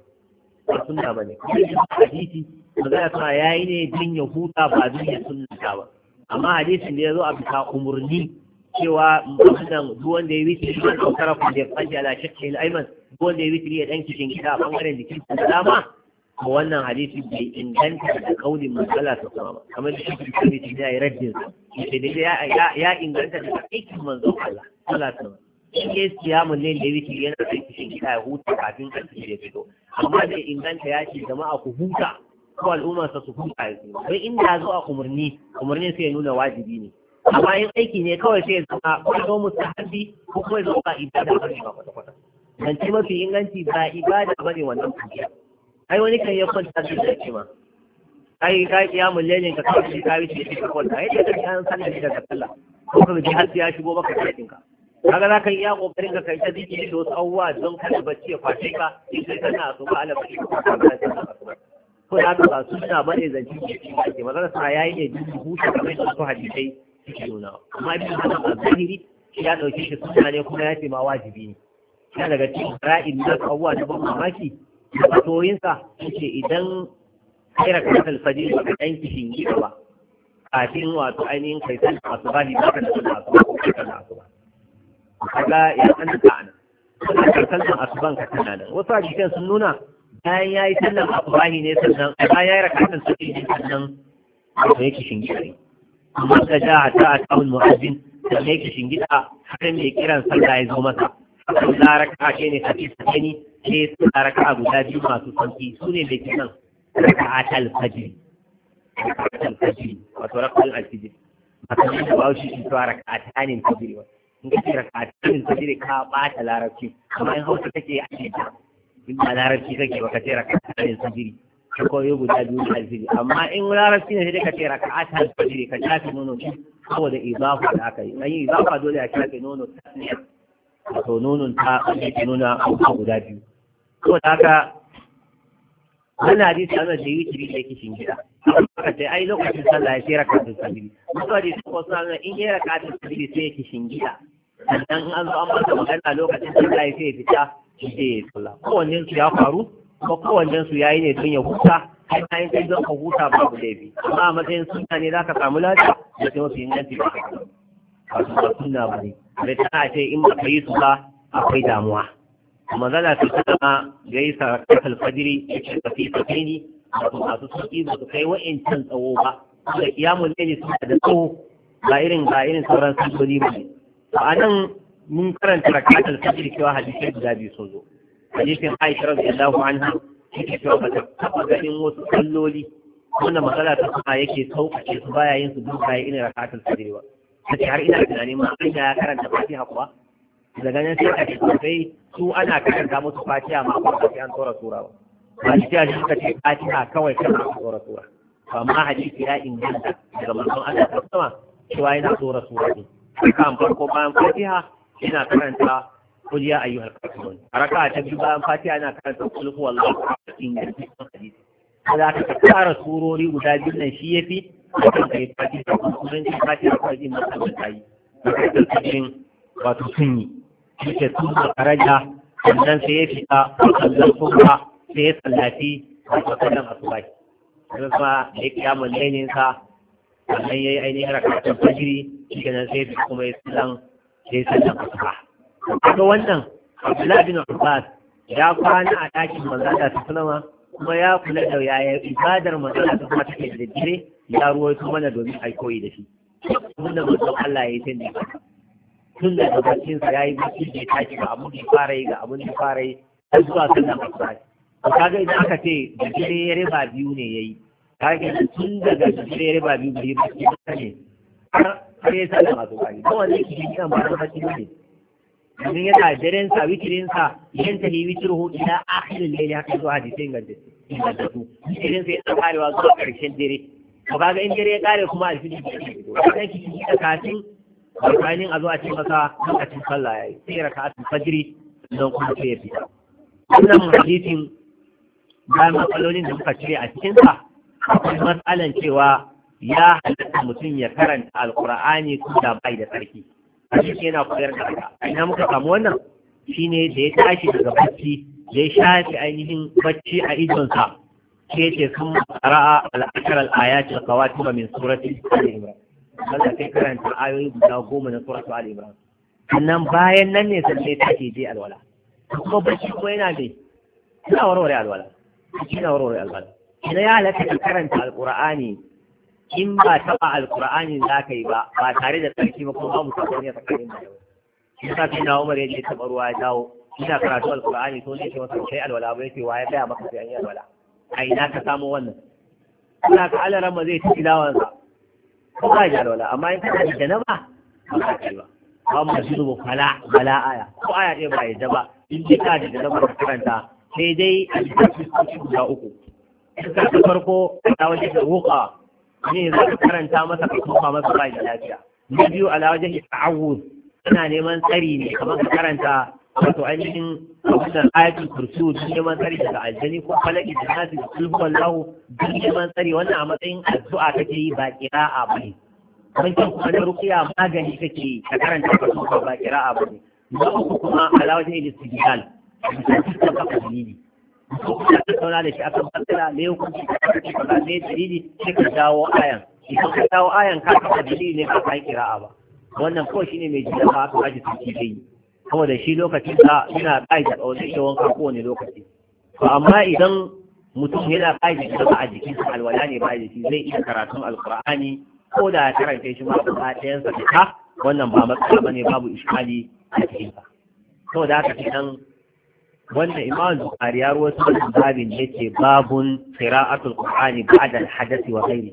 sunna bane hadisi magana kuma yayi ne din ya huta ba din ya sunna ba amma hadisin da ya zo a bisa umurni cewa wannan duk wanda ya witri shi kan sarrafa da fanji ala shakki al-ayman duk wanda ya witri ya dan kishin gida a bangaren jikin sa dama ko wannan hadisi bai inganta da kaulin manzala ta sama kamar da shi ne da ya raddin sai da ya inganta da aikin manzo Allah sallallahu alaihi wasallam in ya siyamun ne da witri yana da kishin gida ya huta kafin kan ya fito amma da inganta ya ce jama'a ku huta ko al'umma su huta yanzu bai inda zo a umurni sai ya nuna wajibi ne amma in aiki ne kawai sai zama ko zo mustahabi ko kuma zo ba ibada ba ne ba kwata-kwata dan ce mafi inganci ba ibada ba ne wannan kuciya ai wani kan ya kwanta da shi ma ai ka kiyamul lailin ka kawai ka wuce shi ka kwanta ai da kan sallah ne daga sallah ko ka ji har ya shigo maka cikin ka kaga za ka iya kokarin ka kai ta zikiri da wasu abubuwa don kada bacci ya kwashe ka in kai kana so ba ala bacci ko ka ga ko da ka ba sunna bane zanci ke magana sa yayi ne duk huta kamar da su hadisai nuna amma ibn Hazm al-Zahiri ya dauke shi sunna ne kuma ya ce ma wajibi ne ya daga cikin ra'in da kawwa da ban mamaki da fatoyin sa yace idan kai rakatul fajr ba ka dan kishin gida ba kafin wato ainihin kai san asubahi ba ka da asuba kaga ya san da ana ka san asuban ka tana nan wasu hadisan sun nuna bayan yayi sallan asubahi ne sannan bayan yayi rakatul fajr sannan to yake kishin gida amma ka ja ta a kawun mu'azzin da mai kishin gida har mai kiran sallah ya zo masa Allah raka'a ce ne kafi sakani sai su raka'a guda biyu masu sauki su ne da ke nan raka'atul fajr wato raka'atul fajr masu da ba shi su raka'atanin fajr wa in ka ce raka'atanin fajr ka bata larabci amma in hausa take a cikin in ba larabci kake ba ka ce raka'atanin fajr ka koyo guda biyu da alfiji amma in larabci ne sai ka ce raka'at alfajiri ka shafe nono saboda izafa da aka yi an yi izafa dole a shafe nono tasniya wato nonon ta ake nuna abubuwa guda biyu saboda haka wannan hadisi ana da yi kiri da yake shingida aka ce ai lokacin sallah ya sai raka'at alfajiri wasu hadisi ko suna in yi raka'at alfajiri sai yake shingida sannan an zo an masa magana lokacin sallah ya sai ya fita sai ya yi sallah kowannen su ya faru kuma kowannen su yayi ne don ya huta har ma yin kai don ka huta babu laifi amma a matsayin sunna ne za ka samu lafiya da sai mafi inganci ba ka ba sunna ba ne da ta ce in ba ka yi su ba akwai damuwa kuma zana su sama ya yi sarakatar fajiri ya ce ka fi sakini wato masu sauƙi ba su kai wa'incan tsawo ba da kiyamun ne suna da tsawo ba irin sauran salloli ba ne a nan mun karanta rakatar fajiri cewa hadisai guda biyu sun zo hadisin Aisha radiyallahu anha yake cewa ba ta taba ganin wasu salloli wannan matsala ta kuma yake sauƙaƙe su baya yin su duk bayan irin rakatul fajr ba sai har ina tunanin ma an ya karanta Fatiha kuwa daga nan sai ake sai su ana karanta musu Fatiha ma ba sai an tsora sura ba ba shi ya suka ce fatiha kawai kana tsora sura amma hadisi ya inganta daga manzon Allah ta sama cewa yana tsora sura ne kan farko bayan fatiha yana karanta qul ya ayyuhal kafirun raka'a ta biyu bayan fatiha yana karanta qul huwallahu ahad ingantaccen hadisi kada ka tsara surori guda biyu nan shi yafi akan kai fatiha kuma shi fatiha kawai din musamman tayi da cikin wato sunni shi ke sunna karaja sannan sai ya fita sannan kuma sai ya sallafi wato sallan asuba sai kuma ya kiyamun lailin sa sannan yayi ainihin rakatun fajiri shi kenan sai kuma ya sallan asuba kaga wannan Abdullahi bin Abbas ya kwana a ɗakin manzo da sallama kuma ya kula da yaya ibadar manzo da kuma take da dire ya ruwaito mana domin ai koyi da shi wanda manzo Allah ya yi tunda tun da gabacin sa yayi bacci da tashi ga abun da fara yi ga abun da fara yi har zuwa sallan asuba to kaga idan aka ce da dire ya riba biyu ne yayi kaga tun daga dire ya riba biyu bai bacci ne har ya sallan asuba ne kuma ne ki kan ba bacci ne idan yana daren sa witirin sa yan ta yi witiru ila akhirin layli haka zuwa hadisin gadda su witirin sa ya karewa zuwa karshen dare to kaga in dare ya kare kuma alfidi ne ki ki da kafin tsakanin a zuwa ce maka lokacin sallah yayi sai raka'atul fajri don kuma sai ya fita wannan hadisin bayan matsalolin da muka cire a cikin sa akwai matsalan cewa ya halatta mutum ya karanta alqur'ani ko da bai da tsarki hadisi yana koyar da haka ina muka samu wannan shine da ya tashi daga bacci da ya shafi ainihin bacci a idonsa sai ce sun qara'a al-ashar al-ayat al-qawatim min surati al-imran Allah sai karanta ayoyi guda 10 na suratu al-imran sannan bayan nan ne sai take je alwala kuma bacci ko yana da ina warware alwala ina ya halatta ka karanta al-qur'ani in ba taɓa alkur'ani za ka yi ba tare da tsarki ba kuma babu sakon ya tsakanin da yau shi sa sai na umar ya je taɓa ruwa ya dawo ina karatu alkur'ani to ne ce masa kai alwala ba yace wa ya gaya maka sai an yi alwala a ina ka samu wannan ina ka alaran ma zai tafi lawansa ko ba ya alwala amma in kana da janaba ba ka kai ba ba mu zuwa bala aya ko aya ɗaya ba yadda ba in ji ka da janaba ka karanta sai dai a cikin guda uku in ka farko ta wajen da ruqa ne za ka karanta masa ka kuma masa bai da lafiya na biyu ala wajen ta'awuz ana neman tsari ne kamar ka karanta wato ainihin wannan ayatul kursi duk neman tsari daga aljani ko falaki da nasi da kulhu wallahu duk neman tsari wannan a matsayin addu'a kake yi ba qira'a bane wancan kuma na ruqiya magani kake yi ka karanta ka kuma ba qira'a bane na uku kuma ala wajen istidlal da ka dalili ko ka tattauna da shi akan matsala ne hukunci ka ne dalili sai ka dawo ayan idan ka dawo ayan ka ka dalili ne ka kai kira'a ba wannan ko shine mai jiya ba ka aji tuki dai saboda shi lokacin da ina kaida wani yawan ka ko ne lokaci to amma idan mutum yana kaida da a jikin sa alwala ne ba jiki zai iya karatun alqur'ani ko da ya karanta shi ma ba ɗayan sa ta wannan ba matsala bane babu iskali a cikin sa saboda haka idan wannan imam Bukhari ya rawaito wannan babin yake babun qira'atul qur'ani ba'da al-hadath wa ghairi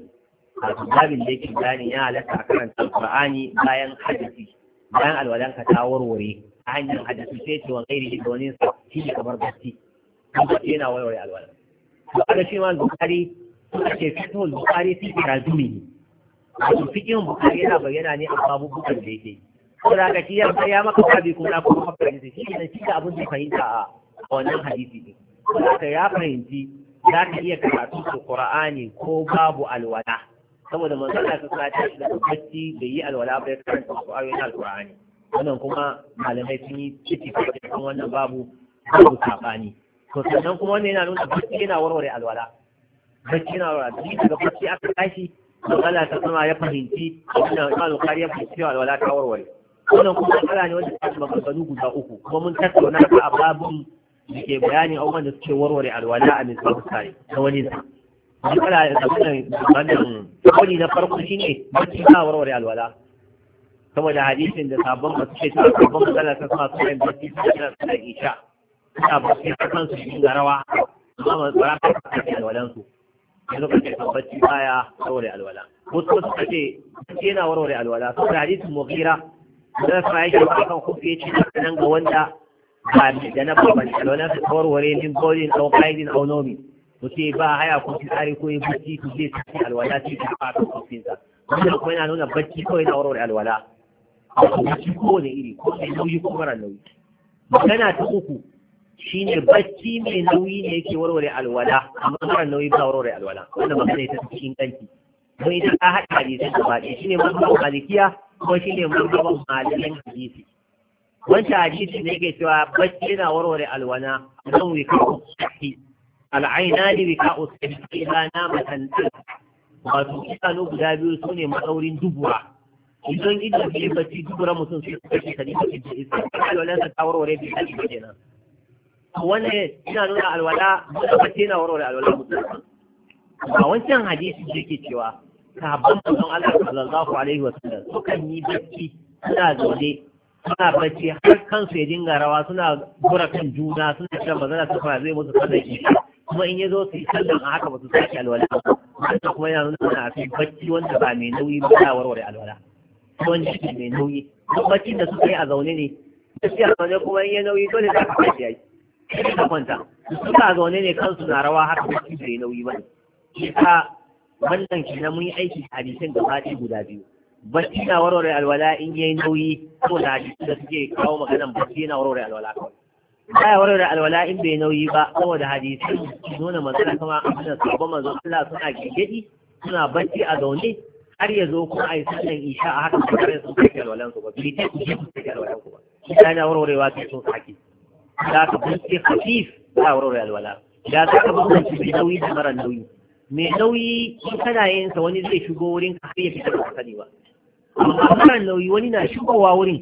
babin da yake gani ya halatta karanta al-qur'ani bayan hadisi bayan alwalan ka ta warware a hanyar hadisi sai ce wa ghairi da wani sa shi ne kamar bacci kuma yana warware alwalan to kada shi imam Bukhari ake fito Bukhari sai karazumi wato fikin Bukhari yana bayyana ne a babubukan da yake saboda ka shi ya maka babi kuma kuma fahimta shi ne shi da abin da fahimta a wannan hadisi ne saboda ya fahimci za ka iya karatu da Qur'ani ko babu alwala saboda manzo Allah ta sanar da bacci da yi alwala bai karanta ayoyin alqur'ani wannan kuma malamai sun yi ittifaqi kan wannan babu sabani to sannan kuma wannan yana nuna bacci yana warware alwala bacci yana warware daga bacci aka tashi manzo Allah ta sanar ya fahimci wannan alqur'ani ya fahimci alwala ta warware wannan kuma matsala ne wanda ta maganganu guda uku kuma mun tattauna ta a babun da ke bayanin abubuwan da suke warware alwala a misalin sai na wani sa matsala da wannan wani na farko shine bacci na warware alwala saboda hadisin da sabon masu ce sabon matsala ta sama suna yin bacci suna isha suna bacci a kansu cikin garawa amma ba za ka kasance alwalansu ya zo kashe bacci baya warware alwala wasu suka ce bacci yana warware alwala saboda hadisin mughira da sa yake kan kufi yace nan ga wanda ba da na babban alwala ta warware min bolin au qaidin au nomi to sai ba haya ko tsari ko yi bacci to sai ta alwala sai ta fata kofin sa wannan kuma yana nuna bacci kawai na warware alwala bacci ko ne iri ko ne nauyi ko mara nauyi. Magana ta uku shine bacci mai nauyi ne yake warware alwala amma mara nauyi ba warware alwala wannan magana ita ta cikin kanki don idan ka haɗa hadisi da baɗi shine mazhabin malikiya ko shine mazhabin malamin hadisi. Wancan hadisi ne yake cewa bacci yana warware alwala don wika usahi al'ainani wika usahi ila namatan wato idanu guda biyu su ne matsaurin dubura idan idan bai bacci dubura mutum sai su kashe kadi da iska alwala ta warware bi kalli kenan wannan ina nuna alwala da bacci yana warware alwala mutum a wancan hadisi da yake cewa sahabban manzon Allah sallallahu alaihi wasallam sukan yi bacci suna zaune suna bacci har kansu ya dinga rawa suna gura kan juna suna cewa bazara su fara zai musu sallar isha kuma in ya zo su yi sallar a haka ba su sake alwala wanda kuma yana nuna a fi bacci wanda ba mai nauyi ba ya warware alwala wanda shi mai nauyi duk baccin da suka yi a zaune ne gaskiya zaune kuma in ya nauyi dole za ka kashe yayi sai ka kwanta suka zaune ne kansu na rawa haka bacci bai nauyi ba ne wannan kenan mun yi aiki hadisin gaba ɗaya guda biyu bacci na warware alwala in yayi nauyi ko da hadisi da suke kawo maganan bacci na warware alwala kawai baya warware alwala in bai nauyi ba saboda hadisin nuna manzana kama abin da sabon manzon Allah suna gigedi suna bacci a zaune har ya zo kuma a yi sallan isha a haka kare sun sake alwalan su ba bai ta ku ji ku sake alwalan ku ba ita na warwarewa sai sun sake da ka bacci khafif ba warware alwala da ka bacci bai nauyi da mara nauyi mai nauyi in kana yin sa wani zai shigo wurin ka har ya fita da sani ba amma mara nauyi wani na shigowa wurin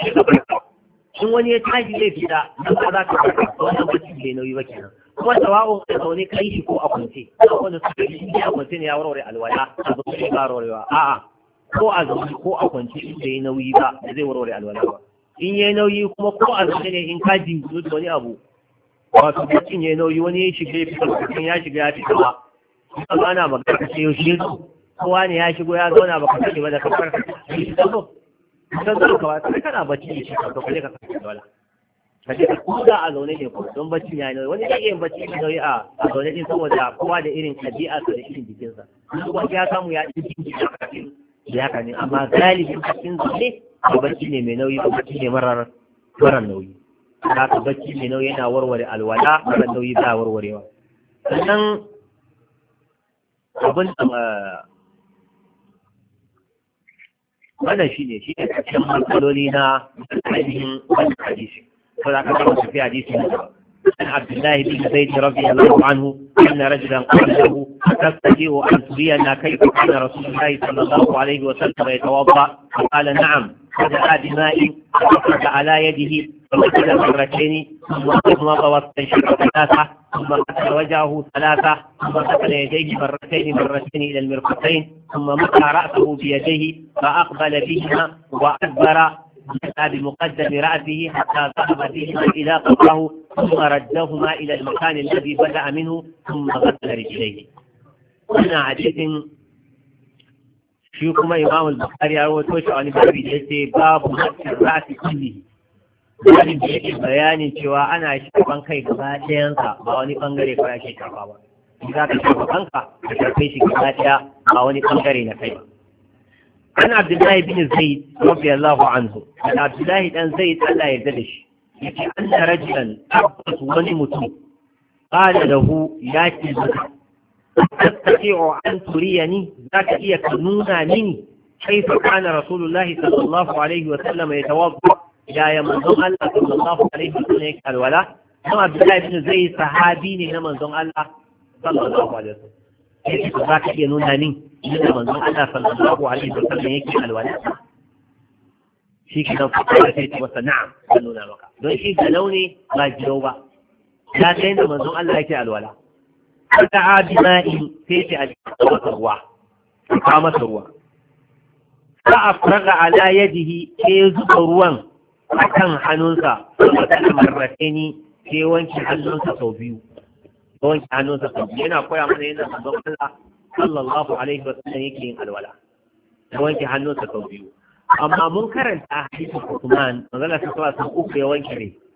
in wani ya tashi zai fita dan ba za ka farka wannan bacci bai nauyi ba kenan kuma tawa'un ka zaune kai shi ko a kwance wanda suka yi shi a kwance ne ya warware alwala a zaune ba warwarewa a'a ko a zaune ko a kwance in bai nauyi ba da zai warware alwala ba in yayi nauyi kuma ko a zaune ne in ka jinkiru da wani abu wato baccin yayi nauyi wani ya shiga ya fita ya shiga ya fita ba kuma ana magana ka ce yaushe zo kowa ne ya shigo ya zauna baka sani ba da kafar ka shi da zo dan zo ka wata kana bacci ne shi ka to kaje ka saki wala kaje ka kuda a zaune ne ko don bacci ya ne wani da yin bacci ne nauyi a zaune din saboda kowa da irin tabi'a da irin jikinsa kuma ya samu ya jikin jikin ya haka ne amma galibin cikin zaune ba bacci ne mai nauyi ba bacci ne marar nauyi haka bacci mai nauyi yana warware alwala marar nauyi ba warwarewa sannan abin wannan shi ne cikin matsaloli na ainihin wannan hadisi ko za ka kama tafi hadisi na gaba عن عبد الله بن زيد رضي الله عنه أن رجلا قال له تستطيع أن ترينا كيف كان رسول الله صلى الله عليه وسلم يتوضأ فقال نعم فدعا بماء فأخرج على يده فغسل مرتين ثم مضمض واستنشق ثلاثة ثم غسل وجهه ثلاثة ثم غسل يديه مرتين إلى المرفقين ثم مسح رأسه بيديه فأقبل بهما وأدبر بمقدم رأسه حتى ذهب بهما إلى قبره ثم ردهما إلى المكان الذي بدأ منه ثم غسل رجليه. هنا حديث شيخنا إمام البخاري رواه عن ابي باب مسح الرأس كله. Wani da yake bayanin cewa ana shafan kai gaba ɗayansa ba wani ɓangare ko yake shafa ba. In za ka shafa kanka ka shafe shi gaba ɗaya ba wani ɓangare na kai ba. An Abdullahi bin Zaid radiyallahu anhu. An Abdullahi dan Zaid Allah ya yarda da shi. Yace anna rajulan tabbas wani mutum qala lahu ya ce maka tastati'u an turiyani zaka iya ka nuna mini kaifa kana rasulullahi sallallahu alaihi wa sallam yatawadda ya manzon Allah sallallahu alaihi wa sallam yake alwala. Kuma Abdullahi bin Zaid sahabi ne na manzon Allah sallallahu alaihi wa sallam. Yake za ka iya nuna min yadda manzon Allah sallallahu alaihi wa sallam yake alwala. Shi ke nan fara sai ta wasa na'am kan nuna maka. Don shi ga launi ba jiro ba. Ya sai da manzon Allah yake alwala. Ka abi ma'in sai ta alwala ruwa. Ka masa ruwa. Ka afraga ala yadihi sai zuba ruwan akan hannunsa sai marratani sai wanke hannunsa sau biyu. wanke hannunsa sau yana koya mana yadda manzon Allah sallallahu alaihi wa sallam yake yin alwala da wanke hannunsa sau biyu amma mun karanta hadisin Uthman manzon Allah sallallahu alaihi uku ya wanke ne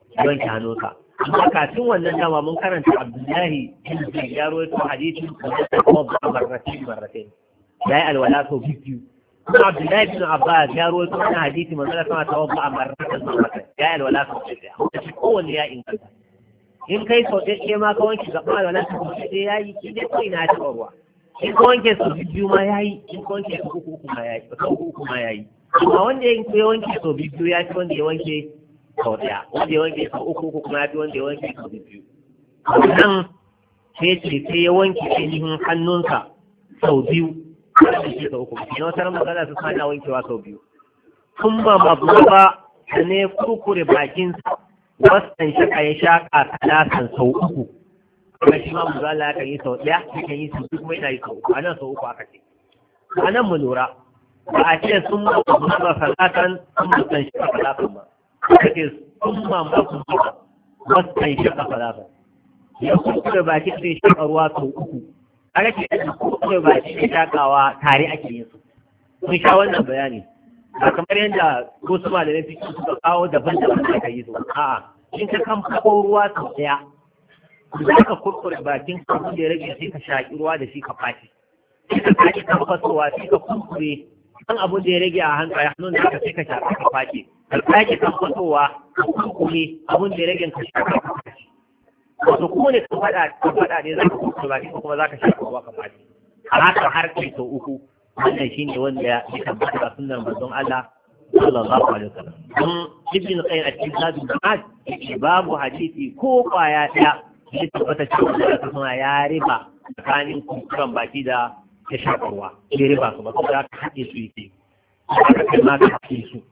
wanke hannunsa. Amma kafin wannan dama mun karanta Abdullahi ya rawaito hadisi da kuma marratain ya yi alwala sau biyu. Kuma Abdullahi bin Abbas ya rawaito wannan hadisi manzala sama tawadda marratain ya yi alwala sau ɗaya. Shi kowanne ya inganta. In kai sau ɗaya ma ka wanke gaba alwala sau ɗaya ya yi shi dai kawai na taɓa ruwa. In ka wanke sau biyu ma ya yi, in ka wanke sau uku ma ya yi. Amma wanda ya wanke sau biyu ya fi wanda ya wanke sau ɗaya, wanda ya wanke sau uku kuma ya fi wanda ya wanke sau biyu. Wannan sai ya wanke ainihin hannunsa sau biyu, wanda ke sau uku. Na wata magana su sana wankewa sau biyu. Kun ba mabuwa da ne kurkure bakinsa, wasan shaka ya shaƙa talasan sau uku. Kuma shi ma muzala ya kan yi sau ɗaya, ya kan yi sau biyu kuma yana yi sau uku. A nan sau uku aka ce. A nan mu lura, ba a ce sun ma ba salatan sun mutan shi salatan ba. Kake sun ma masu zuwa wasu kan shaka salatan. Ya kurkure baki sai shaka ruwa sau uku. A rake da kurkure baki sai shakawa tare ake yin su. Mun sha wannan bayani. Ba kamar yadda ko su malamai fi suka kawo daban-daban da aka yi su. A'a, in ka kan kawo ruwa sau ɗaya, za ka kurkure bakin abin da ya rage sai ka shaƙi ruwa da shi ka fashi. Sai ka sake kan fasowa sai ka kurkure kan abin da ya rage a hankali hannun da aka sai ka shaƙa ka fashe. Ka sake kan fasowa ka kurkure abin da ya rage ka shaƙa ka fashe. Wato kuma ne ka faɗa ne za ka kurkure bakin kuma za ka shaƙa ruwa ka fashe. A haka har kai sau uku wannan shi ne wanda ya tabbata a sunnar manzon Allah sallallahu alaihi wasallam. Don Ibn Qayyim a cikin Zadul Ma'ad babu hadisi ko kwaya ɗaya ya tabbata cewa da suna ya riba tsakanin kurkuren baki da ya shakarwa ya riba su ba kuma ka haɗe su yake aka kai ma ka haɗe su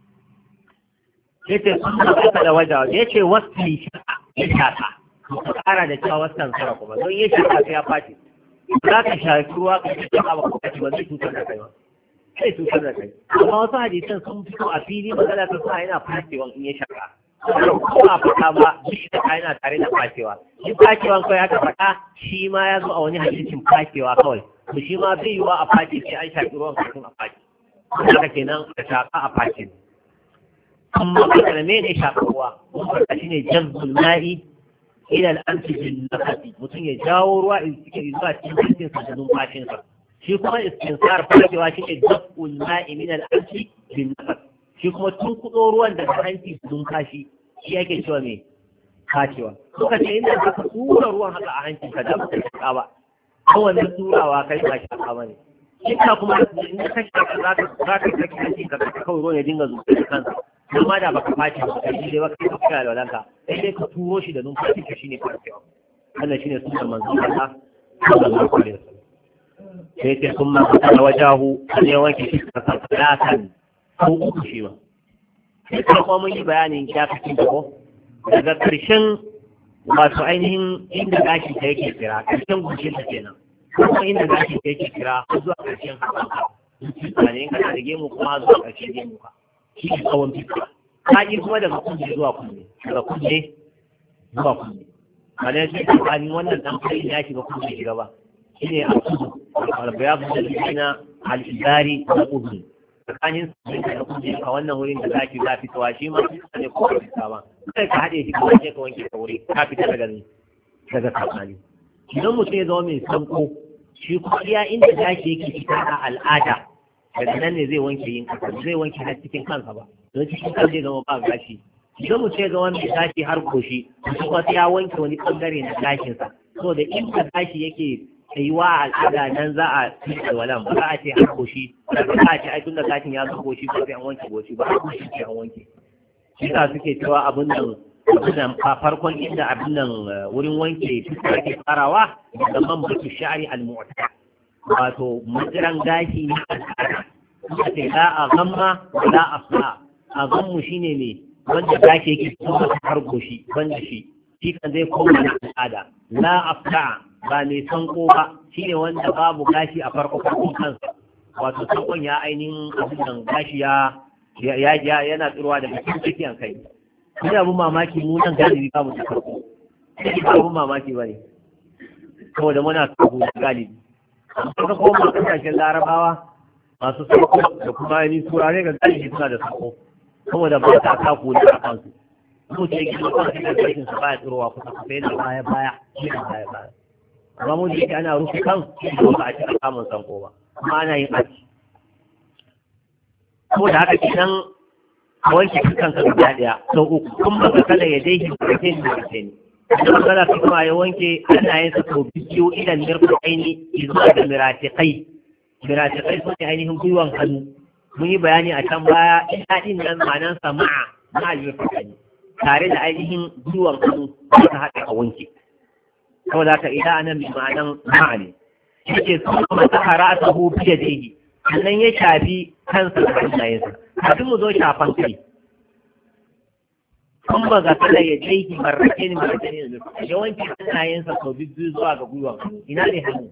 yace sun da kasa da wajawa yace wasu ya shaka ka ƙara da cewa wasu tankara kuma don ya shaka sai ya fashi za ka shaki ruwa ka ci ba ko kaci ba zai cutar da kai ba sai cutar da kai amma wasu hadisan sun fito a fili magana ta suna yana fashewa in ya shaka ko a faɗa ba duk da yana tare da fashewa shi fashewan kawai aka faɗa shi ma ya zo a wani hadisin fashewa kawai to shi ma zai yiwa a fashe sai an shaƙi ruwan kafin a fashe haka kenan a shaƙa a fashe amma ba da me ne shaƙa ruwa mun farka shi ne jazbul ma'i ila al-anfi bil nafsi mutum ya jawo ruwa in cikin zuwa cikin cikin sa da numfashin sa shi kuma istinsar fashewa shi ne jazbul ma'i min al-anfi bil nafsi shi kuma tun kudo ruwan daga hanci su numfashi shi yake cewa me kacewa suka ce inda ka tura ruwan haka a hancin ka da ba ka shaka ba ko wannan turawa kai ba shaka ba ne ina kuma in ka shaka za ka saki hanci ka kawai ruwan ya dinga zuwa da kansa amma da baka face ba kai dai baka kai ka da wadanka sai dai ka turo shi da numfashi ka shine kacewa wannan shine sunnar manzon Allah sallallahu alaihi wasallam sai ta kuma ta wajahu ne wanke shi ka salatan ko uku shi ba sai kuma mun yi bayanin shafin da ko daga ƙarshen wato ainihin inda gashi ta yake kira ƙarshen gushin ta kenan kuma inda gashi ta yake kira zuwa ƙarshen haka ne in kana da gemu kuma zuwa ƙarshen gemu ka shi ne tsawon fiska kaji kuma daga kunne zuwa kunne daga kunne zuwa kunne ba ne shi tsakanin wannan dan kai ya shiga kunne shiga ba shi ne a kudu albayabu da lina al-izari da kudu tsakanin su da kuje a wannan wurin da zaki za fitowa shi ma su ne ko fita ba kai ka haɗe shi ka wanke ka wuri ka fita daga tsakani idan mutum ya zama mai sanko shi kuma iya inda zaki yake fita a al'ada daga nan ne zai wanke yin kasa zai wanke har cikin kansa ba don cikin kan zai zama ba gashi idan mutum ya zama mai gashi har koshi shi kuma ya wanke wani bangare na gashinsa so da inda gashi yake tsayuwa a al'ada nan za a fi alwalan ba za a ce har goshi ba za a ce ai tunda gashin ya zo goshi ba sai an wanke goshi ba har goshi sai an wanke shi sa suke cewa abin nan farkon inda abin nan wurin wanke fuska ake farawa da man baki sha'ari al-mu'ta wato majiran gashi ne al'ada suka ce la a gamma la a fla a gammu shine ne wanda gashi yake kuma har goshi wanda shi kan zai koma da al'ada la a fla ba mai sanko ba shi ne wanda babu gashi a farko kansa wato sankon ya ainihin abin nan gashi yana tsirowa daga cikin tsakiyar kai ina abin mamaki mu nan galibi babu da farko sai ba abin mamaki ba ne saboda muna sabu da galibi amma kuma kasashen larabawa masu sanko da kuma yi turare ga galibi suna da sanko saboda ba ta kaku da a kansu mu ce gidan kan da cikin sa baya tsirowa kusa sai da baya amma mu ji ana rufe kan ba a ci samun sanko ba amma ana yin aci ko da haka kidan wanke kanka guda daya sau uku kuma ka kala ya dai shi da ne idan kana kuma ya wanke ana yin sa sau biyu idan mirfa aini zuwa da miratiqai sun ne ainihin gwiwan hannu mun yi bayani a can baya ina din nan ma'anar sama'a na almirfaqani tare da ainihin gwiwan hannu ka haɗa a wanke saboda haka idan anan bi ma'anan ma'ani yake sun mata harata hu biya dehi sannan ya shafi kansa da hannayensa kafin mu zo shafan kai kun ba ga kala ya dehi marrake ne ya wanke hannayensa sau biyu zuwa ga gwiwan ina ne hannu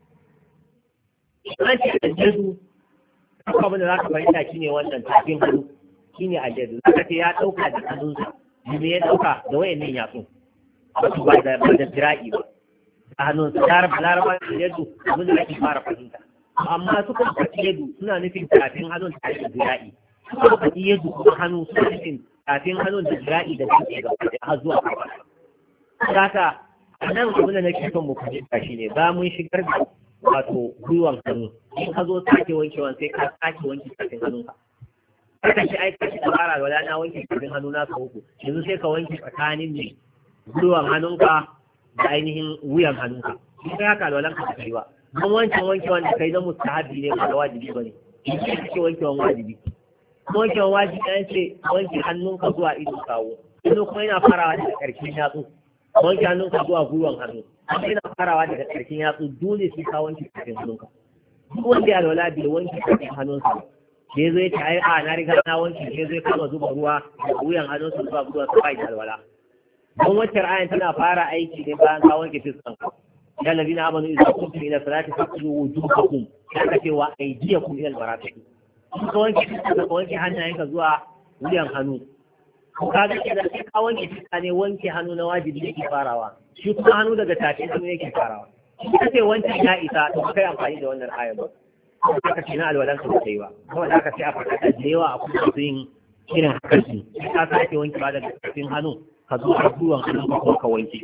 an ce aljedu duk abin da za ka fahimta shi ne wannan tafin hannu shi ne aljedu za ka ce ya ɗauka da hannunsa me ya ɗauka da wayannan yatsun wasu ba da jira'i ba a hannunsa laraba da yadu abin da ake fara fahimta amma suka faɗi yadu suna nufin tafin hannun tare da jira'i suka faɗi yadu kuma hannu suna nufin tafin hannun da jira'i da suke gaba har zuwa gaba haka a nan abin da nake son mu fahimta shi ne ba mun shigar da wato gwiwan hannu in ka zo sake wankewan sai ka sake wanke tafin hannunka kada shi aika shi dabara da wala na wanke tafin hannu na ka uku yanzu sai ka wanke tsakanin ne gwiwan hannunka da ainihin wuyan hannunka in kai haka alwalan ka kai ba don wancan wankewan da kai na mustahabi ne ba da wajibi ba ne in kai kake wankewan wajibi wankewan wajibi an ce wanke hannunka zuwa ido kawo yanzu kuma yana farawa daga ƙarshen yatsu wanke hannunka zuwa gwiwan hannu amma yana farawa daga ƙarshen yatsu dole sai ka wanke tafin hannunka duk wanda ya alwala bai wanke tafin hannunsa da ya zo ya ce ai a na riga na wanke sai zai kama zuba ruwa da wuyan hannunsa zuwa gwiwan sa bai da alwala don wacce ayan tana fara aiki ne bayan ka wanke fiskan ya nabi na amanu idza kuntum ila salati faqulu wujuhakum ya kace wa aydiyakum ila al-marafiq ka wanke fiskan ka wanke hannayenka zuwa wuyan hannu ka ga idan ka wanke fiska ne wanke hannu na wajibi yake farawa shi kuma hannu daga tafi hannu yake farawa ka ce wancan ya isa to kai amfani da wannan ayan ba haka ce na alwalan ka sai ba saboda haka sai a faɗa da yawa a kuma yin irin haka shi ka sake wankewa daga tafin hannu ka zo a ruwan hannun ka kuma ka wanke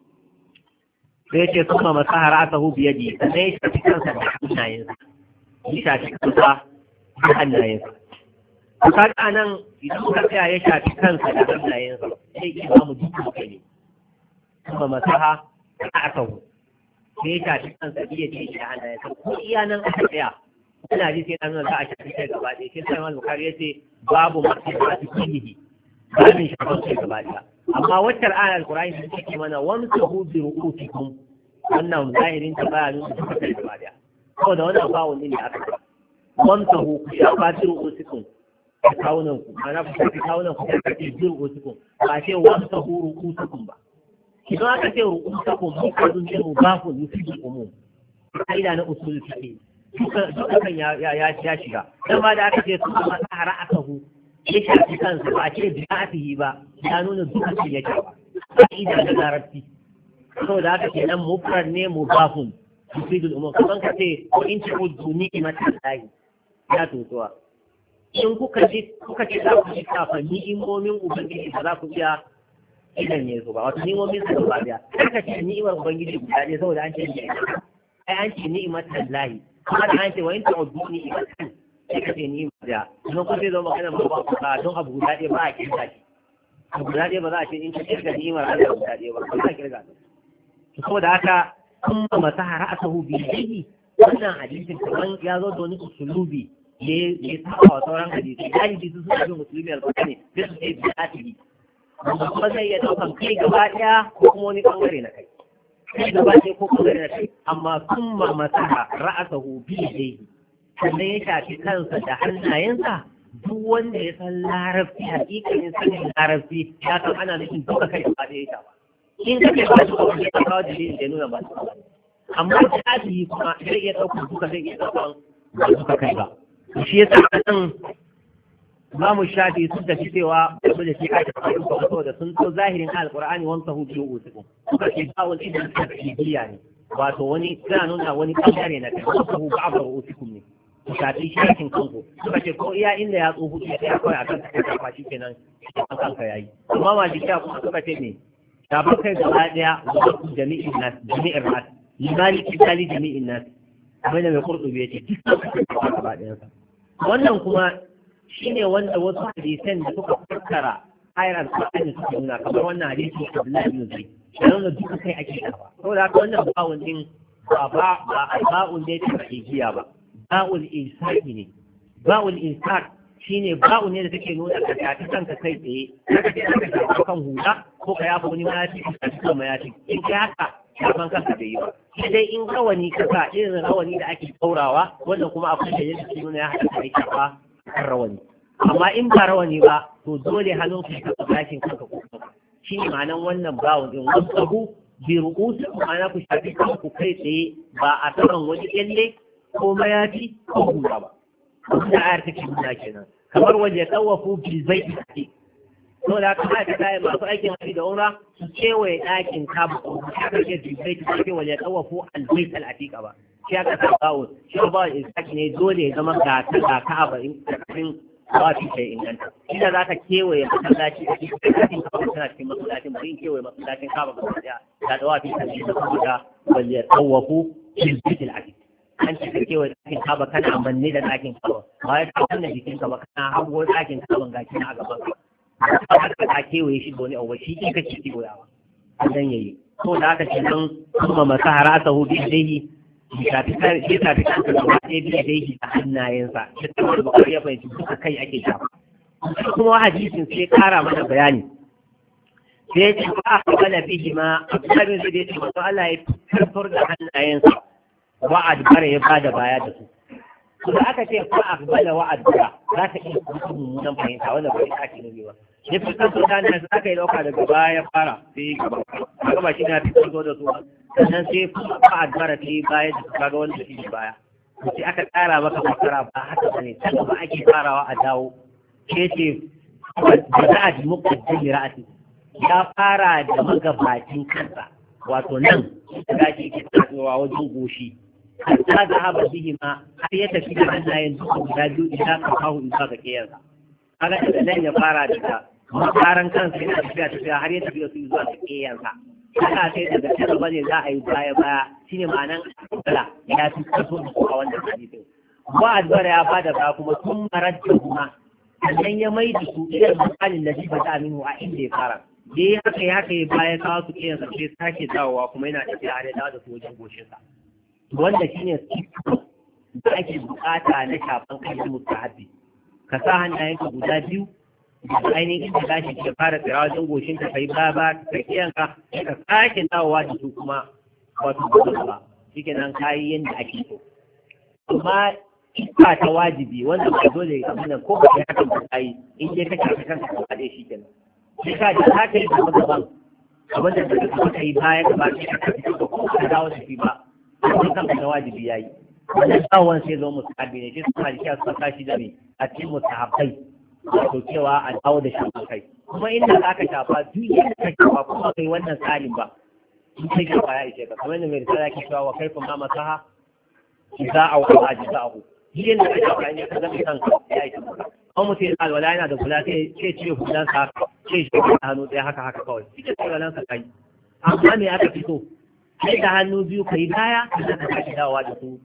sai ce kuma masahara aka hu biyadi sannan ya shafi kansa da hannayensa ya shafi kansa da hannayensa ka ga nan idan ka tsaya ya shafi kansa da hannayensa sai ya ba mu dukkan kai ne kuma masaha aka hu sai ya shafi kansa biyadi da hannayensa ko iya nan aka tsaya ina ji sai nan za a shafi kai gaba ɗaya sai sai Imam Bukhari ya ce babu masahati kullihi babin shafan kai gaba ɗaya amma waccar ayar alkur'ani sun ce mana wamsahu bi ru'usikum wannan zahirin ta baya nuna duka kai gaba daya saboda wannan bawon ne aka ba wamsahu ku shafa bi ru'usikum ka kawunan ku ana ku shafi kawunan ku ka ce bi ru'usikum ba ce wamsahu ru'usikum ba idan aka ce ru'usikum mukadun ne mubafun yufidu umum kaida na usul fiqh duka kan ya shiga dan ma da aka ce su ma sahara aka hu ya shafi kansa ba a ce bi'atihi ba ya nuna duka ce yake ba ka'ida da larabci saboda haka ke nan mufrad ne mudafun yufidul umum kaman ka ce ko in ta'uddu ni'matan lahi ya tutuwa in kuka ce za ku ji kafa ni'imomin ubangiji da za ku iya idan ne su ba wato ni'imomin sa gaba daya ka ce ni'imar ubangiji guda ne saboda an ce ai an ce ni'matan lahi kuma da an ce wa in ta'uddu ni'matan sai ka ce ni da don ko sai zo magana ba ba don abu guda ɗaya ba a kirga shi abu guda ɗaya ba za a ce in ka kirga ni'imar Allah guda ɗaya ba ba a kirga to saboda haka kun ba masahara asahu bi yadihi wannan hadisin kaman ya zo da wani usulubi ne saba wa sauran hadisi hadisi su suna bin musulmi alƙur'ani sai su ce bi atihi kuma zai iya ɗaukan kai gaba ɗaya ko kuma wani ɓangare na kai gaba ɗaya ko ɓangare na kai amma kun ba masaha ra'asahu bi yadihi sannan ya shafi kansa da hannayensa duk wanda ya san larabci hakikanin sanin larabci ya san ana nufin duka kai ba da ya shafa in ka ce ba duka wanda ya kawo dalilin da ya nuna ba su ba amma shafi kuma zai iya ɗaukar duka zai iya ɗaukar ba duka kai ba shi ya sa nan za mu shafi sun tafi cewa wasu da shi ake faɗin ba saboda sun so zahirin alƙur'ani wani sahu biyu usuku suka ce ba wani idan tafsiriya ne wato wani suna nuna wani ɓangare na kai wasu sahu ba a usuku ne shafi shakin kanku suka ce ko iya inda ya tsohu sai kawai akan ka shafa shi kenan an kanka yayi amma malikiya kuma suka ce ne shafar kai gaba daya wa jami'in nas limaliki tali jami'in nas kamar da mai kurdubi ya ce duk gaba daya wannan kuma shine wanda wasu hadisan da suka fassara ayar alƙur'ani suke nuna kamar wannan hadisi Abdullahi bin Zaid dan da duka kai ake shafa saboda haka wannan ba'un din ba ba'un da take igiya ba ba'ul insani ne ba'ul insan shine ba'un ne da take nuna ka ta kanka kai tsaye kaga ce ka shafa kan hula ko ka yafa wani mayafi ka shafa mayafi in ka haka shafan kanka bai yi ba sai in rawani ka sa irin rawani da ake ɗaurawa wannan kuma akwai da yake nuna ya haɗa kai shafa kan rawani amma in ba rawani ba to dole hannun ka ka gashin kanka ko shi ne ma'anan wannan bawon din wasu bi ru'usi ma'ana ku shafi kanku kai tsaye ba a saman wani kyalle ko mayafi ko hura ba wanda ayar take nuna kenan kamar waje tawafu bil baiti ake to da kuma ta kai masu aikin haji da umra su kewaye ɗakin kaba ko ta ke bil baiti take waje tawafu al bait al atiqa ba shi aka sa bawon shi ba isaki ne dole ya zama ga ka'aba in ba fi sai inganta inda za ka kewaye masallaci a cikin kafin kawai tana cikin masallacin bari kewaye masallacin kaba ga daya da dawa fi sai da kuma da wanda tawafu fil baitil atiq an ce kewaye cikin kaba kana manne da dakin kaba ba ya kawo wannan jikin kaba kana hago dakin kaba ga kina a gaban ka ka kewaye shi da wani abu shi kin kake kewayawa dan yayi ko da aka ce dan kuma masahara sahu bi dai shafi kanka da ɗaya biya daidai a hannayensa da tsamar bukari ya fahimci duka kai ake shafa kuma hadisin sai kara mana bayani sai ya ce ba a kwana bihi ma abin zai da ya ce wasu Allah ya karfar da hannayensa wa'ad bara ya bada baya da su kuma aka ce ko a bala wa'ad bara za ka iya kuma mummunan fahimta wanda ba ya ake nufi ba ya fi kan su da za ka yi ɗauka daga baya ya fara sai ya gaba shi na fi kan da su sannan sai kuma adbara ta yi baya da kaga wanda shi baya sai aka tsara maka fakara ba haka bane ta gaba ake farawa a dawo ce da za a ji mukaddimi ra'ati ya fara da magabacin kansa wato nan da gashi ke tsawa wajen goshi ta ga haba bihi ma har ya tafi da hannayen duka guda biyu idan ka kawo in ka ga kiyarsa kaga daga nan ya fara daga makaran kansa yana tafiya har ya tafi da su zuwa ga kiyarsa haka sai daga cikin bane za a yi baya shine ma'anan kala ya fi kaso da a wannan hadisin ba adbara ya bada ba kuma sun marar da kuma sannan ya mai da su irin misalin da zai fata aminu a inda ya fara da ya haka ya baya kawo su kiyan sai sake dawowa kuma yana tafiya har ya dawo da su wajen goshinsa wanda shine da ake bukata na shafan kai mustahabi ka sa hannayenka guda biyu da ainihin inda gashi ke fara tsira wajen goshin ka kai ba ka kiyanka ka sake dawowa da su kuma wato ba shike nan kayi yanda ake so amma ita ta wajibi wanda ba dole ka nan ko ba ka kan kai in dai ka kafa kanka ka kade shi kenan sai ka da haka yi gaba gaban abin da ka yi bayan gaba ka kafa ko ka dawo da shi ba sai kanka da wajibi yayi wannan tsawon sai zo musahabi ne shi suna da suka tashi da ne a cikin musahabai wato cewa a dawo da shafa kai kuma inda za ka shafa duk yadda ka shafa kuma kai wannan tsarin ba in kai shafa ya ishe ka kamar yadda mai risala ke cewa wa kaifin ma masaha za a wa a jisa ahu duk yadda ka shafa in ka zama kanka ya ishe ka an mutum ya alwala yana da kula sai ce hulansa sai shi ka hannu ɗaya haka kawai cikin alwalansa kai amma me aka fito sai da hannu biyu ka yi baya da ka sake dawowa da su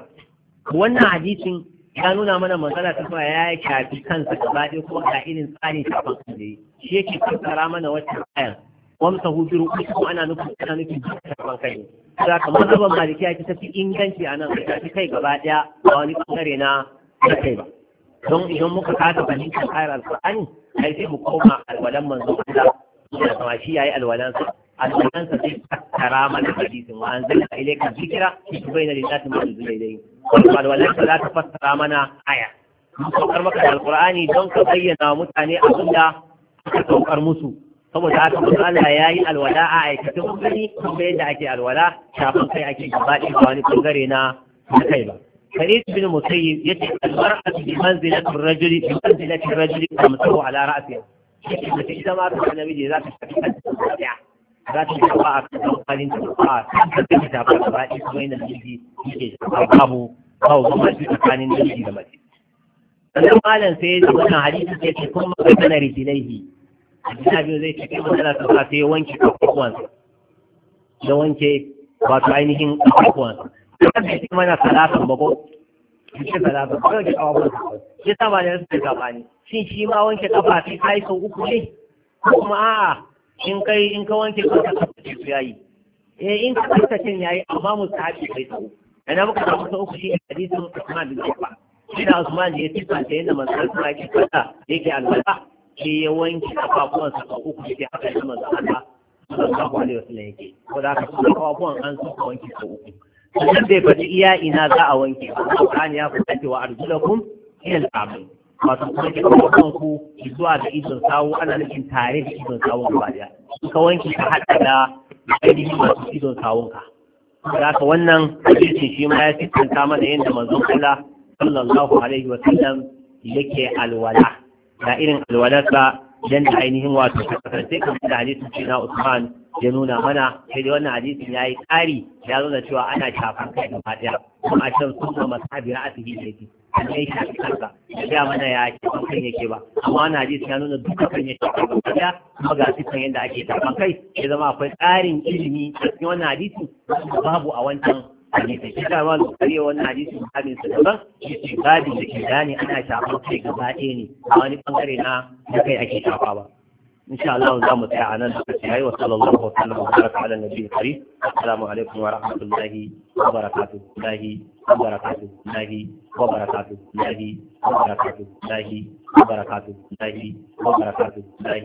wannan hadisin ya nuna mana matsala ta kuma ya shafi kansa gaba ɗaya kuma ga irin tsarin shafan kan da shi yake fassara mana wata ayan wamsa hujiru kuma ana nufin shafan kai ne za ka mazhaban maliki ya tafi inganci a nan ka kai gaba ɗaya a wani bangare na kai ba don idan muka kasa fahimtar ayar alƙur'ani ai sai mu koma alwalan manzon Allah da kuma shi yayi alwalansa zai tattara mana hadisin wa anzalna ilayka dhikra litubayyana lin-nasi ma nuzila ilayhim alwalansa za ta fassara mana aya mun saukar maka da alqur'ani don ka bayyana wa mutane abin da aka saukar musu saboda haka manzo Allah yayi alwala a aikace kokari kuma yadda ake alwala shafan kai ake gaba ɗaya ba wani bangare na kai ba Sa'id bin Musayyib yace al-mar'atu bi manzilati ar-rajuli tamsahu ala ra'siha ita ma ta namiji za ta shafi kanta za ta shafa a kan halin da ba ta shafa da baɗi kuma yana jiji yake shafa babu ba bambanci tsakanin namiji da mace. sannan malam sai ya wannan hadisi sai ce kuma magana rijilaihi hadisi biyu zai ce kai magana ta sa sai wanke kafafuwansa da wanke wato ainihin kafafuwansa kan da shi mana salatan bako shi salatan ko da kafafuwansa shi ta malam sai ka bani shi ma wanke kafa sai kai sau uku ne kuma a'a in ka wanke kafa sai yayi in ka tsaftace yayi amma mustahabi kai sau ana muka samu sau uku shi hadisin Usman bin Affan shi da Usman ya tsaya da yadda manzon Allah yake fada yake alwala shi ya wanke kafafuwansa sau uku shi haka da manzon Allah sallallahu alaihi wasallam yake ko da ka kafafuwan an su wanke sau uku sannan bai faɗi iya ina za a wanke Qur'ani ya faɗa cewa arjulakum ila al-ka'bayn wato kuma ke kafafuwan ku zuwa ga idon sawu ana nufin tare da idon sawun gaba daya ka wanke ka hada da ainihin masu idon sawunka da haka wannan hadisin shi ma ya siffanta mana yadda manzon Allah sallallahu alaihi wa sallam yake alwala da irin alwalarsa dan da ainihin wato kasance kamar da hadisin shi na Usman ya nuna mana sai dai wannan hadisin yayi ƙari ya nuna cewa ana shafan kai gaba daya kuma a can sunna masabi ra'atihi yake sai shafi kanka ya mana ya shafan kai yake ba amma wannan hadisin ya nuna duka kan yake shafan kai kuma ga sifan yadda ake shafan kai ya zama akwai ƙarin ilimi a cikin wannan hadisin babu a wancan hadisi shi da ma lokari wannan hadisi babin sa daban shi babin da ke gane ana shafan kai gaba ɗaya ne a wani bangare na da kai ake shafa ba insha Allah za mu tsaya a nan da kai wa sallallahu alaihi wa sallam wa baraka ala nabiyyi karim assalamu alaikum wa rahmatullahi wa barakatuh lahi wa barakatuh lahi wa barakatuh lahi wa barakatuh lahi wa barakatuh lahi wa barakatuh lahi